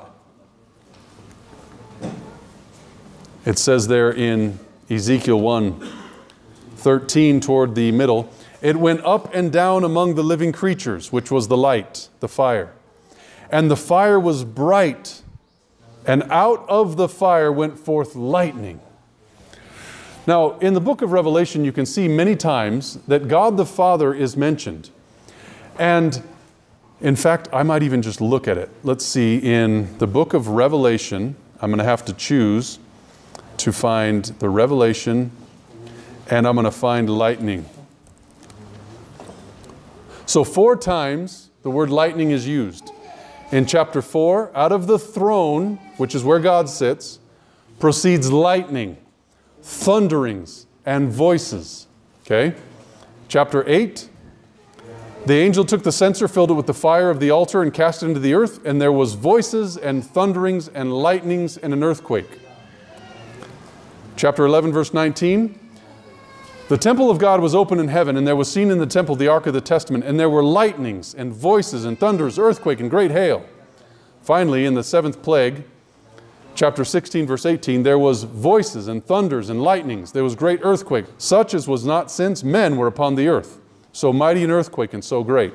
It says there in Ezekiel 1:13 toward the middle, it went up and down among the living creatures, which was the light, the fire. And the fire was bright, and out of the fire went forth lightning. Now, in the book of Revelation, you can see many times that God the Father is mentioned. And in fact, I might even just look at it. Let's see, in the book of Revelation, I'm going to have to choose to find the Revelation, and I'm going to find lightning. So 4 times the word lightning is used. In chapter 4, out of the throne, which is where God sits, proceeds lightning, thunderings, and voices. Okay? Chapter 8, the angel took the censer, filled it with the fire of the altar, and cast it into the earth, and there was voices and thunderings and lightnings and an earthquake. Chapter 11, verse 19, the temple of God was open in heaven, and there was seen in the temple the ark of the testament, and there were lightnings and voices and thunders, earthquake, and great hail. Finally, in the 7th plague, chapter 16, verse 18, there was voices and thunders and lightnings. There was great earthquake, such as was not since men were upon the earth. So mighty an earthquake and so great.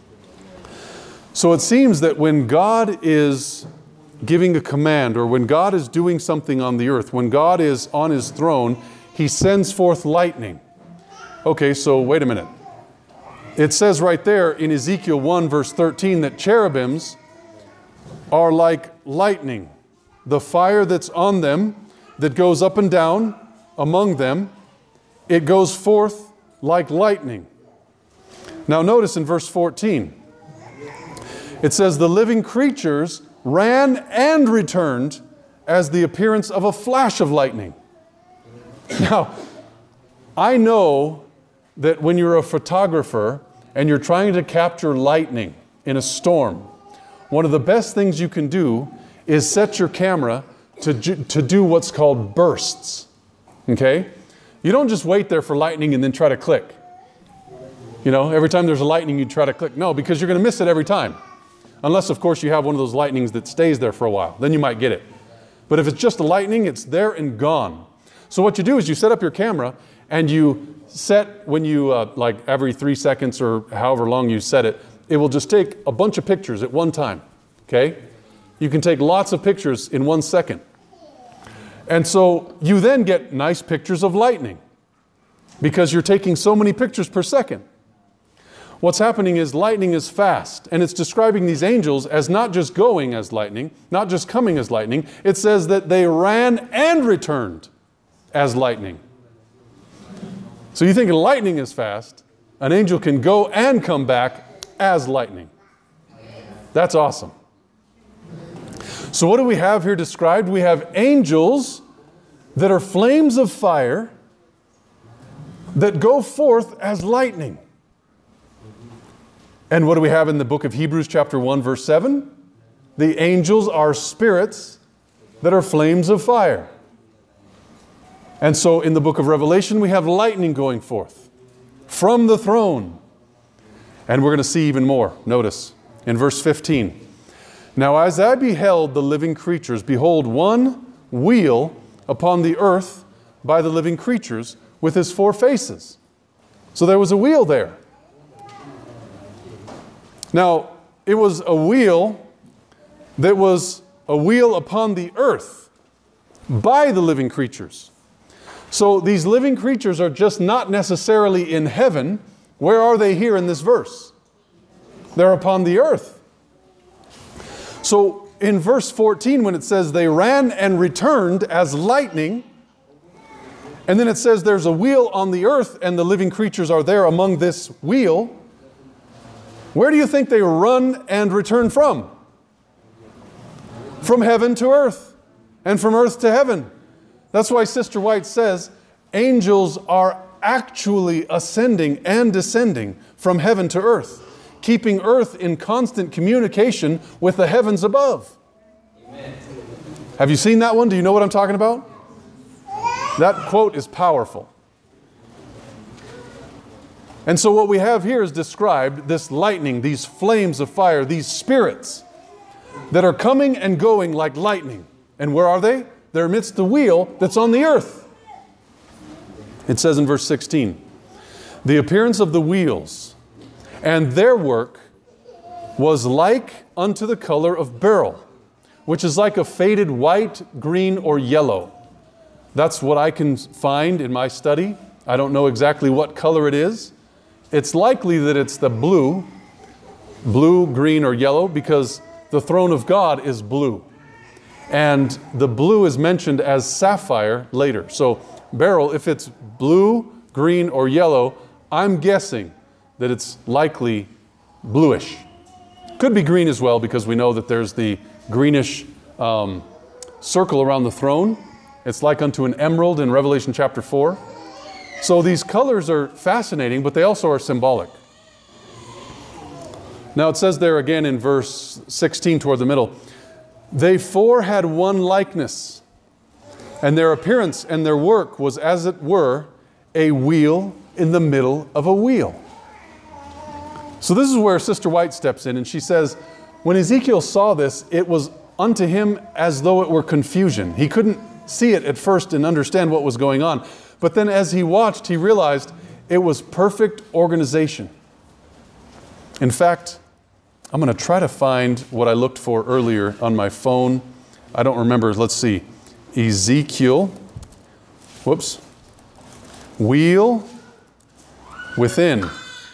So it seems that when God is giving a command, or when God is doing something on the earth, when God is on His throne, He sends forth lightning. Okay, so wait a minute. It says right there in Ezekiel 1 verse 13 that cherubims are like lightning. The fire that's on them, that goes up and down among them, it goes forth like lightning. Now notice in verse 14, it says, the living creatures ran and returned as the appearance of a flash of lightning. Now, I know that when you're a photographer and you're trying to capture lightning in a storm, one of the best things you can do is set your camera to do what's called bursts. Okay? You don't just wait there for lightning and then try to click. You know, every time there's a lightning, you try to click. No, because you're going to miss it every time. Unless, of course, you have one of those lightnings that stays there for a while. Then you might get it. But if it's just a lightning, it's there and gone. So what you do is you set up your camera and you set, when you, like every 3 seconds or however long you set it, it will just take a bunch of pictures at one time. Okay? You can take lots of pictures in 1 second. And so you then get nice pictures of lightning because you're taking so many pictures per second. What's happening is lightning is fast, and it's describing these angels as not just going as lightning, not just coming as lightning. It says that they ran and returned as lightning. So you think lightning is fast, an angel can go and come back as lightning. That's awesome. So what do we have here described? We have angels that are flames of fire that go forth as lightning. And what do we have in the book of Hebrews chapter 1 verse 7? The angels are spirits that are flames of fire. And so in the book of Revelation we have lightning going forth from the throne. And we're going to see even more. Notice in verse 15. Now as I beheld the living creatures, behold, one wheel upon the earth by the living creatures with his 4 faces. So there was a wheel there. Now, it was a wheel that was a wheel upon the earth by the living creatures. So these living creatures are just not necessarily in heaven. Where are they here in this verse? They're upon the earth. So in verse 14, when it says they ran and returned as lightning, and then it says there's a wheel on the earth and the living creatures are there among this wheel, where do you think they run and return from? From heaven to earth, and from earth to heaven. That's why Sister White says angels are actually ascending and descending from heaven to earth, keeping earth in constant communication with the heavens above. Amen. Have you seen that one? Do you know what I'm talking about? That quote is powerful. And so what we have here is described, this lightning, these flames of fire, these spirits that are coming and going like lightning. And where are they? They're amidst the wheel that's on the earth. It says in verse 16, the appearance of the wheels and their work was like unto the color of beryl, which is like a faded white, green, or yellow. That's what I can find in my study. I don't know exactly what color it is. It's likely that it's the blue, green, or yellow, because the throne of God is blue. And the blue is mentioned as sapphire later. So beryl, if it's blue, green, or yellow, I'm guessing that it's likely bluish. Could be green as well, because we know that there's the greenish circle around the throne. It's like unto an emerald in Revelation chapter 4. So these colors are fascinating, but they also are symbolic. Now it says there again in verse 16 toward the middle, they four had one likeness, and their appearance and their work was as it were a wheel in the middle of a wheel. So this is where Sister White steps in, and she says, when Ezekiel saw this, it was unto him as though it were confusion. He couldn't see it at first and understand what was going on. But then as he watched, he realized it was perfect organization. In fact, I'm going to try to find what I looked for earlier on my phone. I don't remember. Let's see. Ezekiel. Whoops. Wheel within.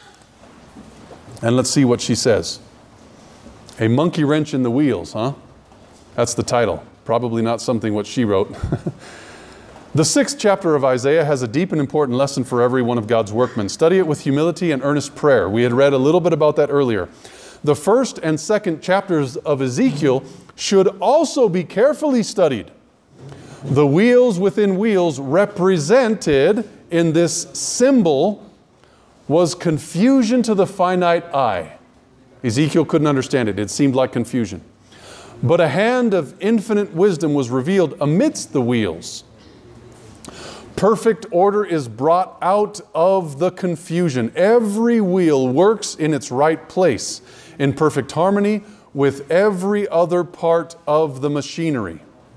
And let's see what she says. A monkey wrench in the wheels, huh? That's the title. Probably not something what she wrote. The 6th chapter of Isaiah has a deep and important lesson for every one of God's workmen. Study it with humility and earnest prayer. We had read a little bit about that earlier. The 1st and 2nd chapters of Ezekiel should also be carefully studied. The wheels within wheels represented in this symbol was confusion to the finite eye. Ezekiel couldn't understand it. It seemed like confusion. But a hand of infinite wisdom was revealed amidst the wheels. Perfect order is brought out of the confusion. Every wheel works in its right place, in perfect harmony with every other part of the machinery.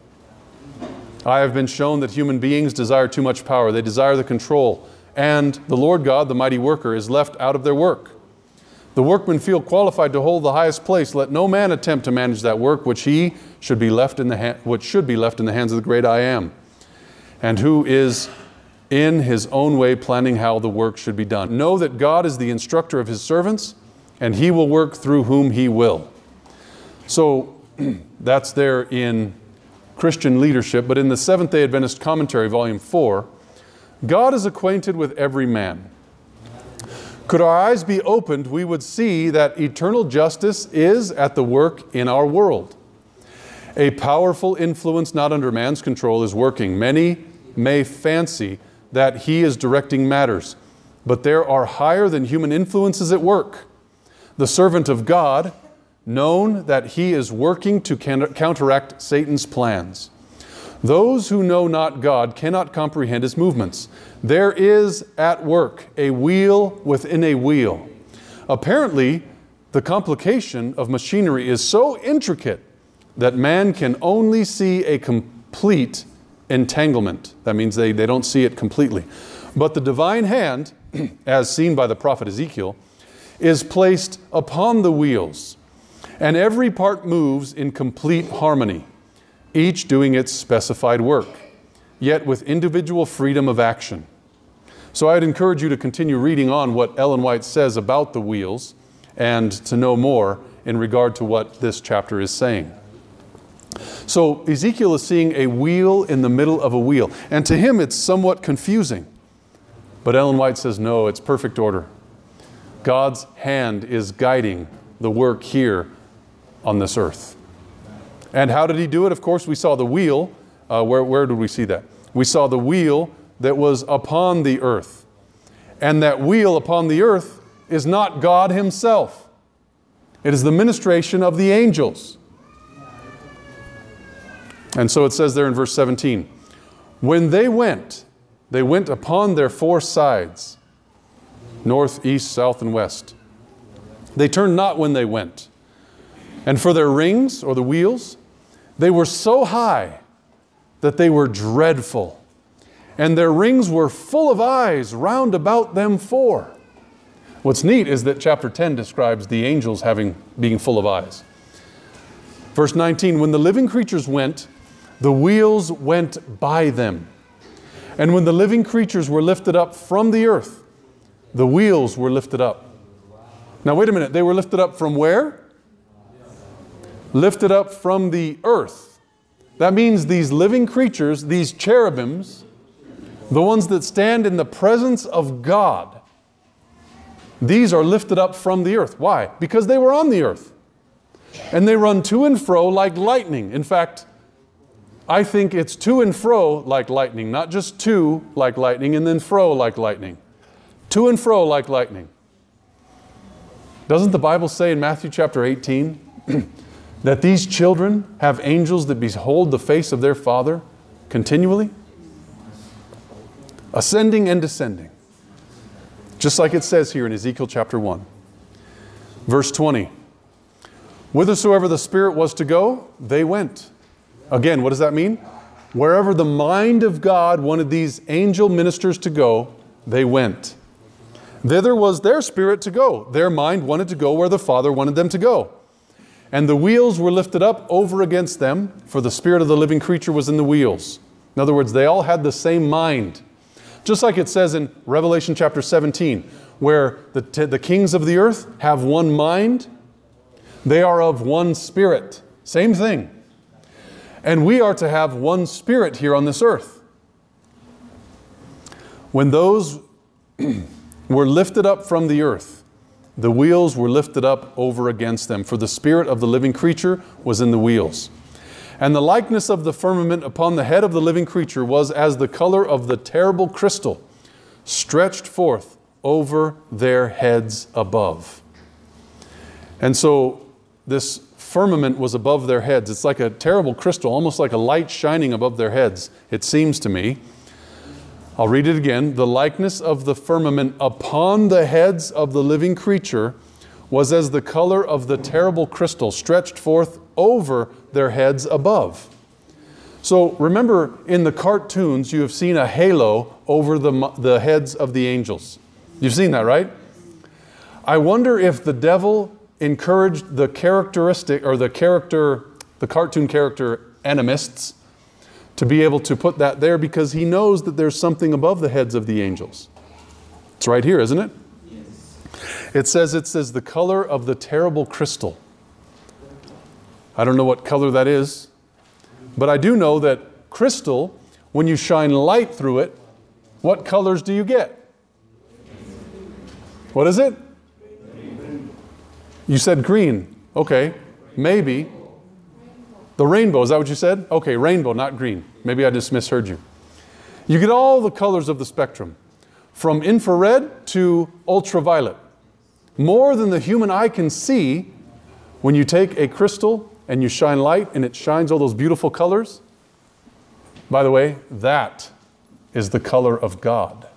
I have been shown that human beings desire too much power. They desire the control. And the Lord God, the mighty worker, is left out of their work. The workmen feel qualified to hold the highest place. Let no man attempt to manage that work which should be left in the hands of the great I Am, and who is in his own way planning how the work should be done. Know that God is the instructor of his servants, and he will work through whom he will. So that's there in Christian Leadership. But in the Seventh-day Adventist Commentary, Volume 4, God is acquainted with every man. Could our eyes be opened, we would see that eternal justice is at the work in our world. A powerful influence not under man's control is working. Many may fancy that he is directing matters, but there are higher than human influences at work. The servant of God, known that he is working to counteract Satan's plans. Those who know not God cannot comprehend his movements. There is at work a wheel within a wheel. Apparently, the complication of machinery is so intricate that man can only see a complete entanglement. That means they don't see it completely. But the divine hand, as seen by the prophet Ezekiel, is placed upon the wheels, and every part moves in complete harmony, each doing its specified work, yet with individual freedom of action. So I'd encourage you to continue reading on what Ellen White says about the wheels and to know more in regard to what this chapter is saying. So Ezekiel is seeing a wheel in the middle of a wheel, and to him it's somewhat confusing. But Ellen White says, no, it's perfect order. God's hand is guiding the work here on this earth. And how did he do it? Of course, we saw the wheel. Where did we see that? We saw the wheel that was upon the earth. And that wheel upon the earth is not God himself. It is the ministration of the angels. And so it says there in verse 17, when they went upon their four sides, north, east, south, and west. They turned not when they went. And for their rings, or the wheels, they were so high that they were dreadful. And their rings were full of eyes round about them four. What's neat is that chapter 10 describes the angels being full of eyes. Verse 19, when the living creatures went, the wheels went by them. And when the living creatures were lifted up from the earth, the wheels were lifted up. Now wait a minute, they were lifted up from where? Lifted up from the earth. That means these living creatures, these cherubims, the ones that stand in the presence of God, these are lifted up from the earth. Why? Because they were on the earth. And they run to and fro like lightning. In fact, I think it's to and fro like lightning, not just to like lightning and then fro like lightning. To and fro like lightning. Doesn't the Bible say in Matthew chapter 18 that these children have angels that behold the face of their Father continually? Ascending and descending. Just like it says here in Ezekiel chapter 1. Verse 20. Whithersoever the Spirit was to go, they went. Again, what does that mean? Wherever the mind of God wanted these angel ministers to go, they went. Thither was their spirit to go. Their mind wanted to go where the Father wanted them to go. And the wheels were lifted up over against them, for the spirit of the living creature was in the wheels. In other words, they all had the same mind. Just like it says in Revelation chapter 17, where the kings of the earth have one mind, they are of one spirit. Same thing. And we are to have one spirit here on this earth. When those were lifted up from the earth, the wheels were lifted up over against them, for the spirit of the living creature was in the wheels. And the likeness of the firmament upon the head of the living creature was as the color of the terrible crystal, stretched forth over their heads above. And so this firmament was above their heads. It's like a terrible crystal, almost like a light shining above their heads, it seems to me. I'll read it again. The likeness of the firmament upon the heads of the living creature was as the color of the terrible crystal, stretched forth over their heads above. So remember, in the cartoons, you have seen a halo over the heads of the angels. You've seen that, right? I wonder if the devil encouraged the cartoon character animists to be able to put that there, because he knows that there's something above the heads of the angels. It's right here, isn't it? Yes. It says the color of the terrible crystal. I don't know what color that is, but I do know that crystal, when you shine light through it, what colors do you get? What is it? You said green. Okay, maybe. The rainbow, is that what you said? Okay, rainbow, not green. Maybe I just misheard you. You get all the colors of the spectrum, from infrared to ultraviolet. More than the human eye can see when you take a crystal and you shine light and it shines all those beautiful colors. By the way, that is the color of God.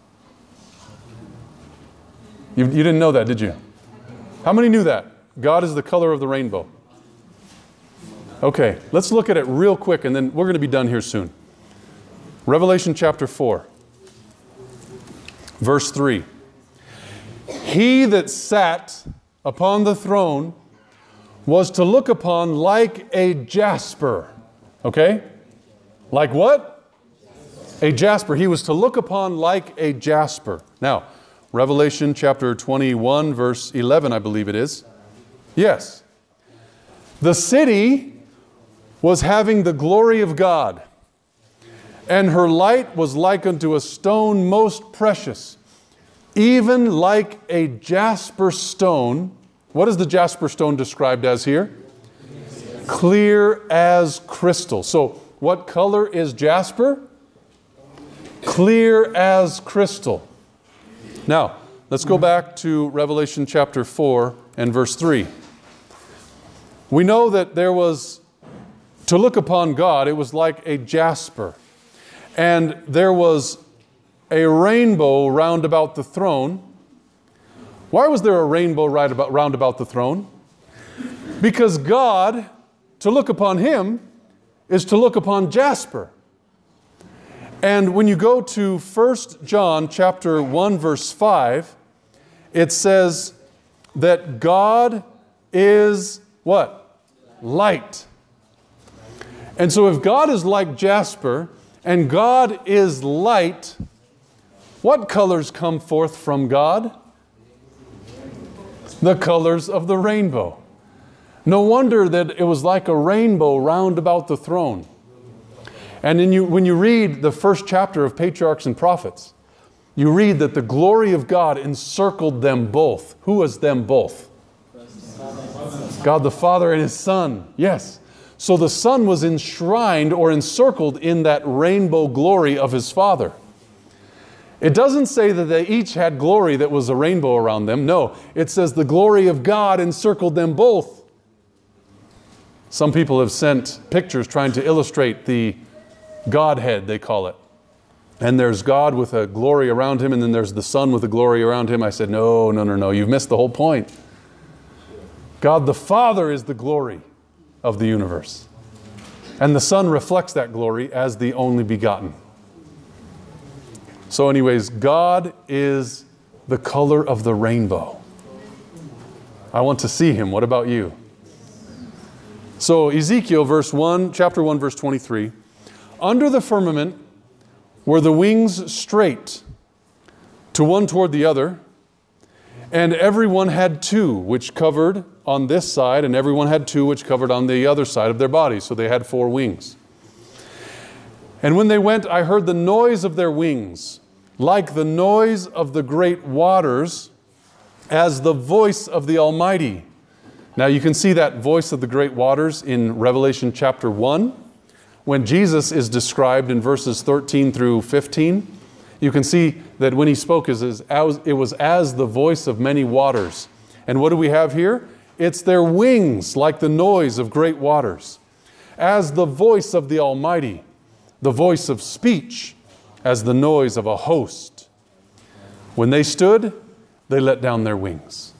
You didn't know that, did you? How many knew that? God is the color of the rainbow. Okay, let's look at it real quick and then we're going to be done here soon. Revelation chapter 4, verse 3. He that sat upon the throne was to look upon like a jasper. Okay? Like what? A jasper. He was to look upon like a jasper. Now, Revelation chapter 21, verse 11, I believe it is. Yes. The city was having the glory of God, and her light was like unto a stone most precious, even like a jasper stone. What is the jasper stone described as here? Clear as crystal. So what color is jasper? Clear as crystal. Now, let's go back to Revelation chapter 4 and verse 3. We know that there was, to look upon God, it was like a jasper. And there was a rainbow round about the throne. Why was there a rainbow round about the throne? Because God, to look upon Him, is to look upon jasper. And when you go to 1 John chapter 1 verse 5, it says that God is what? Light. And so if God is like jasper and God is light, what colors come forth from God? The colors of the rainbow. No wonder that it was like a rainbow round about the throne. And then when you read the first chapter of Patriarchs and Prophets, you read that the glory of God encircled them both. Who was them both? God the Father and His Son. Yes. So the Son was enshrined or encircled in that rainbow glory of His Father. It doesn't say that they each had glory that was a rainbow around them. No, it says the glory of God encircled them both. Some people have sent pictures trying to illustrate the Godhead, they call it. And there's God with a glory around Him, and then there's the Son with a glory around Him. I said, no, you've missed the whole point. God the Father is the glory of the universe. And the Son reflects that glory as the only begotten. So anyways, God is the color of the rainbow. I want to see Him. What about you? So Ezekiel chapter 1, verse 23. Under the firmament were the wings straight, to one toward the other, and everyone had two, which covered on this side, and everyone had two, which covered on the other side of their body. So they had 4 wings. And when they went, I heard the noise of their wings, like the noise of the great waters, as the voice of the Almighty. Now you can see that voice of the great waters in Revelation chapter 1. When Jesus is described in verses 13 through 15, you can see that when He spoke, it was as the voice of many waters. And what do we have here? It's their wings, like the noise of great waters, as the voice of the Almighty, the voice of speech, as the noise of a host. When they stood, they let down their wings.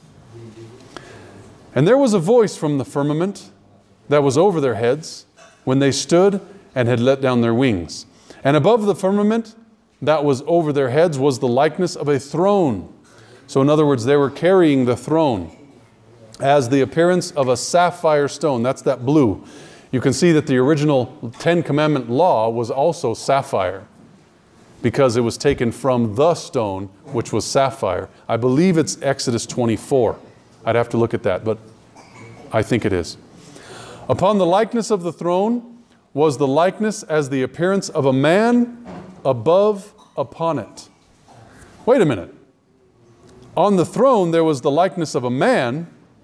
And there was a voice from the firmament that was over their heads when they stood and had let down their wings. And above the firmament that was over their heads was the likeness of a throne. So in other words, they were carrying the throne as the appearance of a sapphire stone. That's that blue. You can see that the original 10 Commandment law was also sapphire, because it was taken from the stone, which was sapphire. I believe it's Exodus 24. I'd have to look at that, but I think it is. Upon the likeness of the throne was the likeness as the appearance of a man above upon it. Wait a minute. On the throne there was the likeness of a man.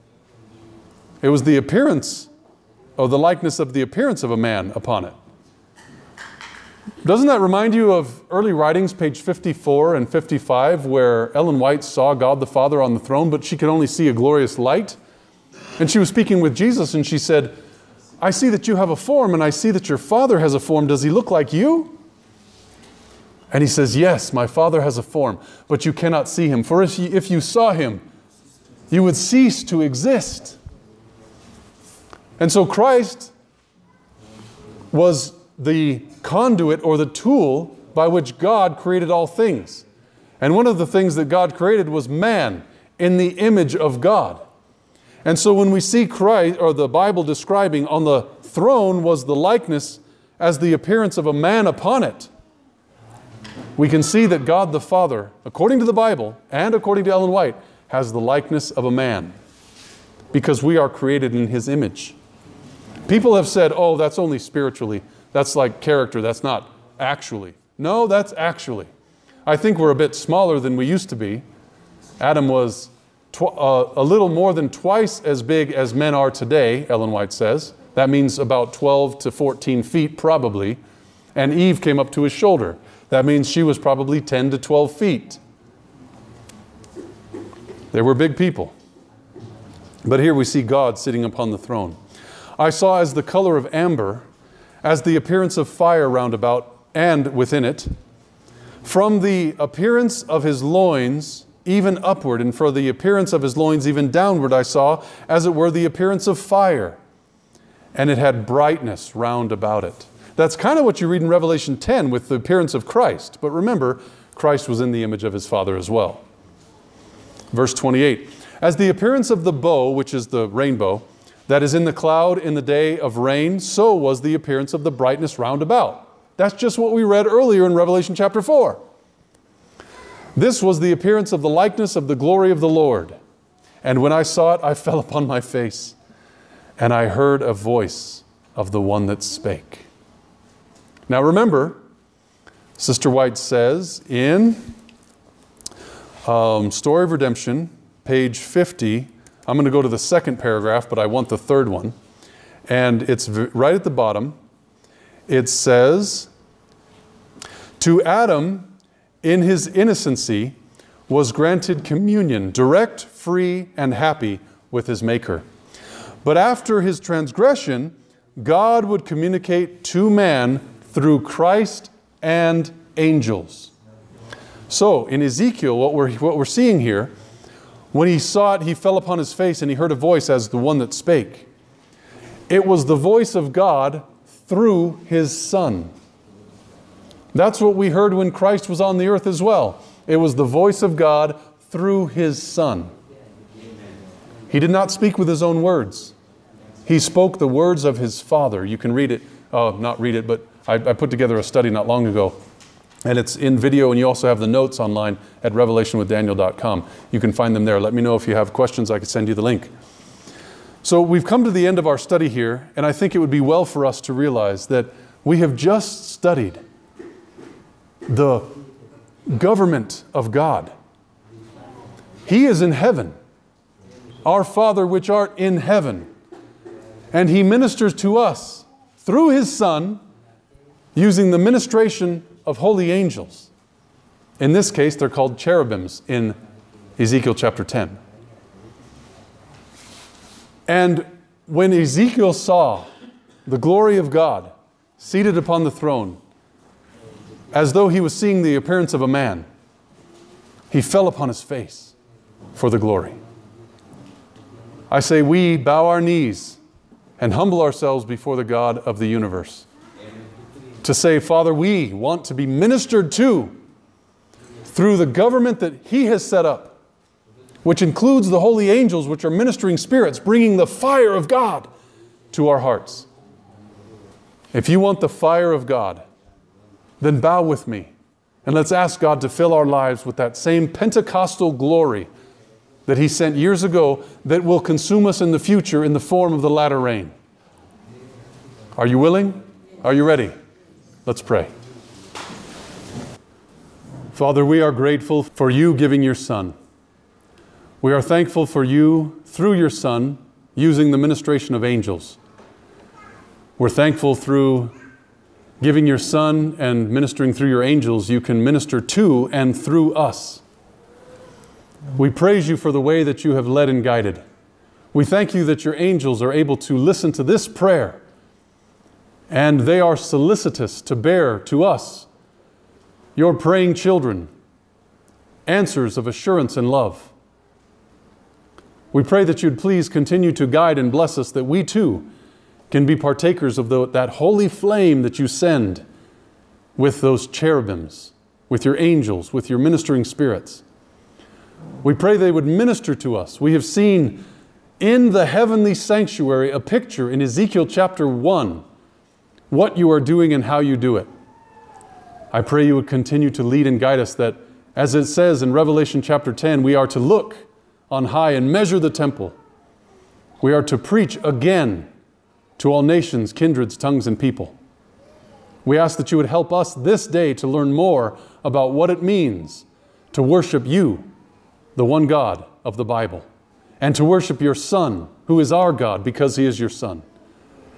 It was the appearance, or the likeness of the appearance of a man upon it. Doesn't that remind you of early writings, page 54 and 55, where Ellen White saw God the Father on the throne, but she could only see a glorious light? And she was speaking with Jesus, and she said, I see that you have a form, and I see that your Father has a form. Does He look like you? And He says, yes, my Father has a form, but you cannot see Him. For if you saw Him, you would cease to exist. And so Christ was the conduit or the tool by which God created all things. And one of the things that God created was man in the image of God. And so when we see Christ, or the Bible describing on the throne was the likeness as the appearance of a man upon it, we can see that God the Father, according to the Bible and according to Ellen White, has the likeness of a man, because we are created in His image. People have said, oh, that's only spiritually. That's like character. That's not actually. No, that's actually. I think we're a bit smaller than we used to be. Adam was a little more than twice as big as men are today, Ellen White says. That means about 12 to 14 feet probably. And Eve came up to his shoulder. That means she was probably 10 to 12 feet. They were big people. But here we see God sitting upon the throne. I saw as the color of amber, as the appearance of fire round about and within it. From the appearance of his loins even upward, and for the appearance of his loins even downward, I saw, as it were, the appearance of fire. And it had brightness round about it. That's kind of what you read in Revelation 10 with the appearance of Christ. But remember, Christ was in the image of his Father as well. Verse 28, as the appearance of the bow, which is the rainbow, that is in the cloud in the day of rain, so was the appearance of the brightness round about. That's just what we read earlier in Revelation chapter 4. This was the appearance of the likeness of the glory of the Lord. And when I saw it, I fell upon my face, and I heard a voice of the one that spake. Now remember, Sister White says in Story of Redemption, page 50, I'm going to go to the second paragraph, but I want the third one. And it's right at the bottom. It says, to Adam, in his innocency, was granted communion, direct, free, and happy with his Maker. But after his transgression, God would communicate to man through Christ and angels. So, in Ezekiel, what we're seeing here, when he saw it, he fell upon his face and he heard a voice as the one that spake. It was the voice of God through his Son. That's what we heard when Christ was on the earth as well. It was the voice of God through his Son. He did not speak with his own words. He spoke the words of his Father. You can read it, not read it, but I put together a study not long ago. And it's in video, and you also have the notes online at revelationwithdaniel.com. You can find them there. Let me know if you have questions. I could send you the link. So we've come to the end of our study here, and I think it would be well for us to realize that we have just studied the government of God. He is in heaven, our Father which art in heaven, and He ministers to us through His Son using the ministration of holy angels. In this case, they're called cherubims in Ezekiel chapter 10. And when Ezekiel saw the glory of God seated upon the throne, as though he was seeing the appearance of a man, he fell upon his face for the glory. I say we bow our knees and humble ourselves before the God of the universe to say, Father, we want to be ministered to through the government that He has set up, which includes the holy angels, which are ministering spirits, bringing the fire of God to our hearts. If you want the fire of God, then bow with me and let's ask God to fill our lives with that same Pentecostal glory that He sent years ago that will consume us in the future in the form of the latter rain. Are you willing? Are you ready? Let's pray. Father, we are grateful for You giving Your Son. We are thankful for You, through Your Son, using the ministration of angels. We're thankful through giving Your Son and ministering through Your angels, You can minister to and through us. We praise You for the way that You have led and guided. We thank You that Your angels are able to listen to this prayer, and they are solicitous to bear to us, Your praying children, answers of assurance and love. We pray that You'd please continue to guide and bless us, that we too can be partakers of that holy flame that You send with those cherubims, with Your angels, with Your ministering spirits. We pray they would minister to us. We have seen in the heavenly sanctuary a picture in Ezekiel chapter 1, what You are doing and how You do it. I pray You would continue to lead and guide us, that, as it says in Revelation chapter 10, we are to look on high and measure the temple. We are to preach again to all nations, kindreds, tongues, and people. We ask that You would help us this day to learn more about what it means to worship You, the one God of the Bible, and to worship Your Son, who is our God because He is Your Son.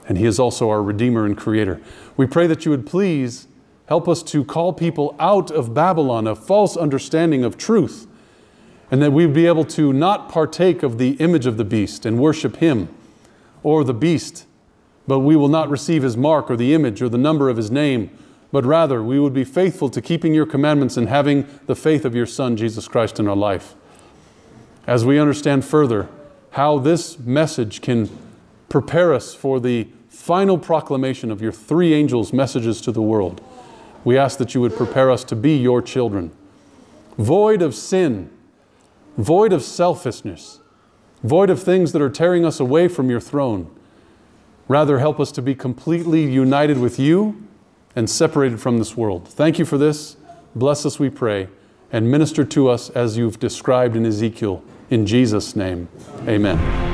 and He is also our Redeemer and Creator. We pray that you would please help us to call people out of Babylon, a false understanding of truth, and that we would be able to not partake of the image of the beast and worship him or the beast, but we will not receive his mark or the image or the number of his name, but rather we would be faithful to keeping your commandments and having the faith of your Son, Jesus Christ, in our life. As we understand further how this message can prepare us for the final proclamation of your three angels' messages to the world, we ask that you would prepare us to be your children, void of sin, void of selfishness, void of things that are tearing us away from your throne. Rather, help us to be completely united with you and separated from this world. Thank you for this. Bless us, we pray, and minister to us as you've described in Ezekiel. In Jesus' name, amen.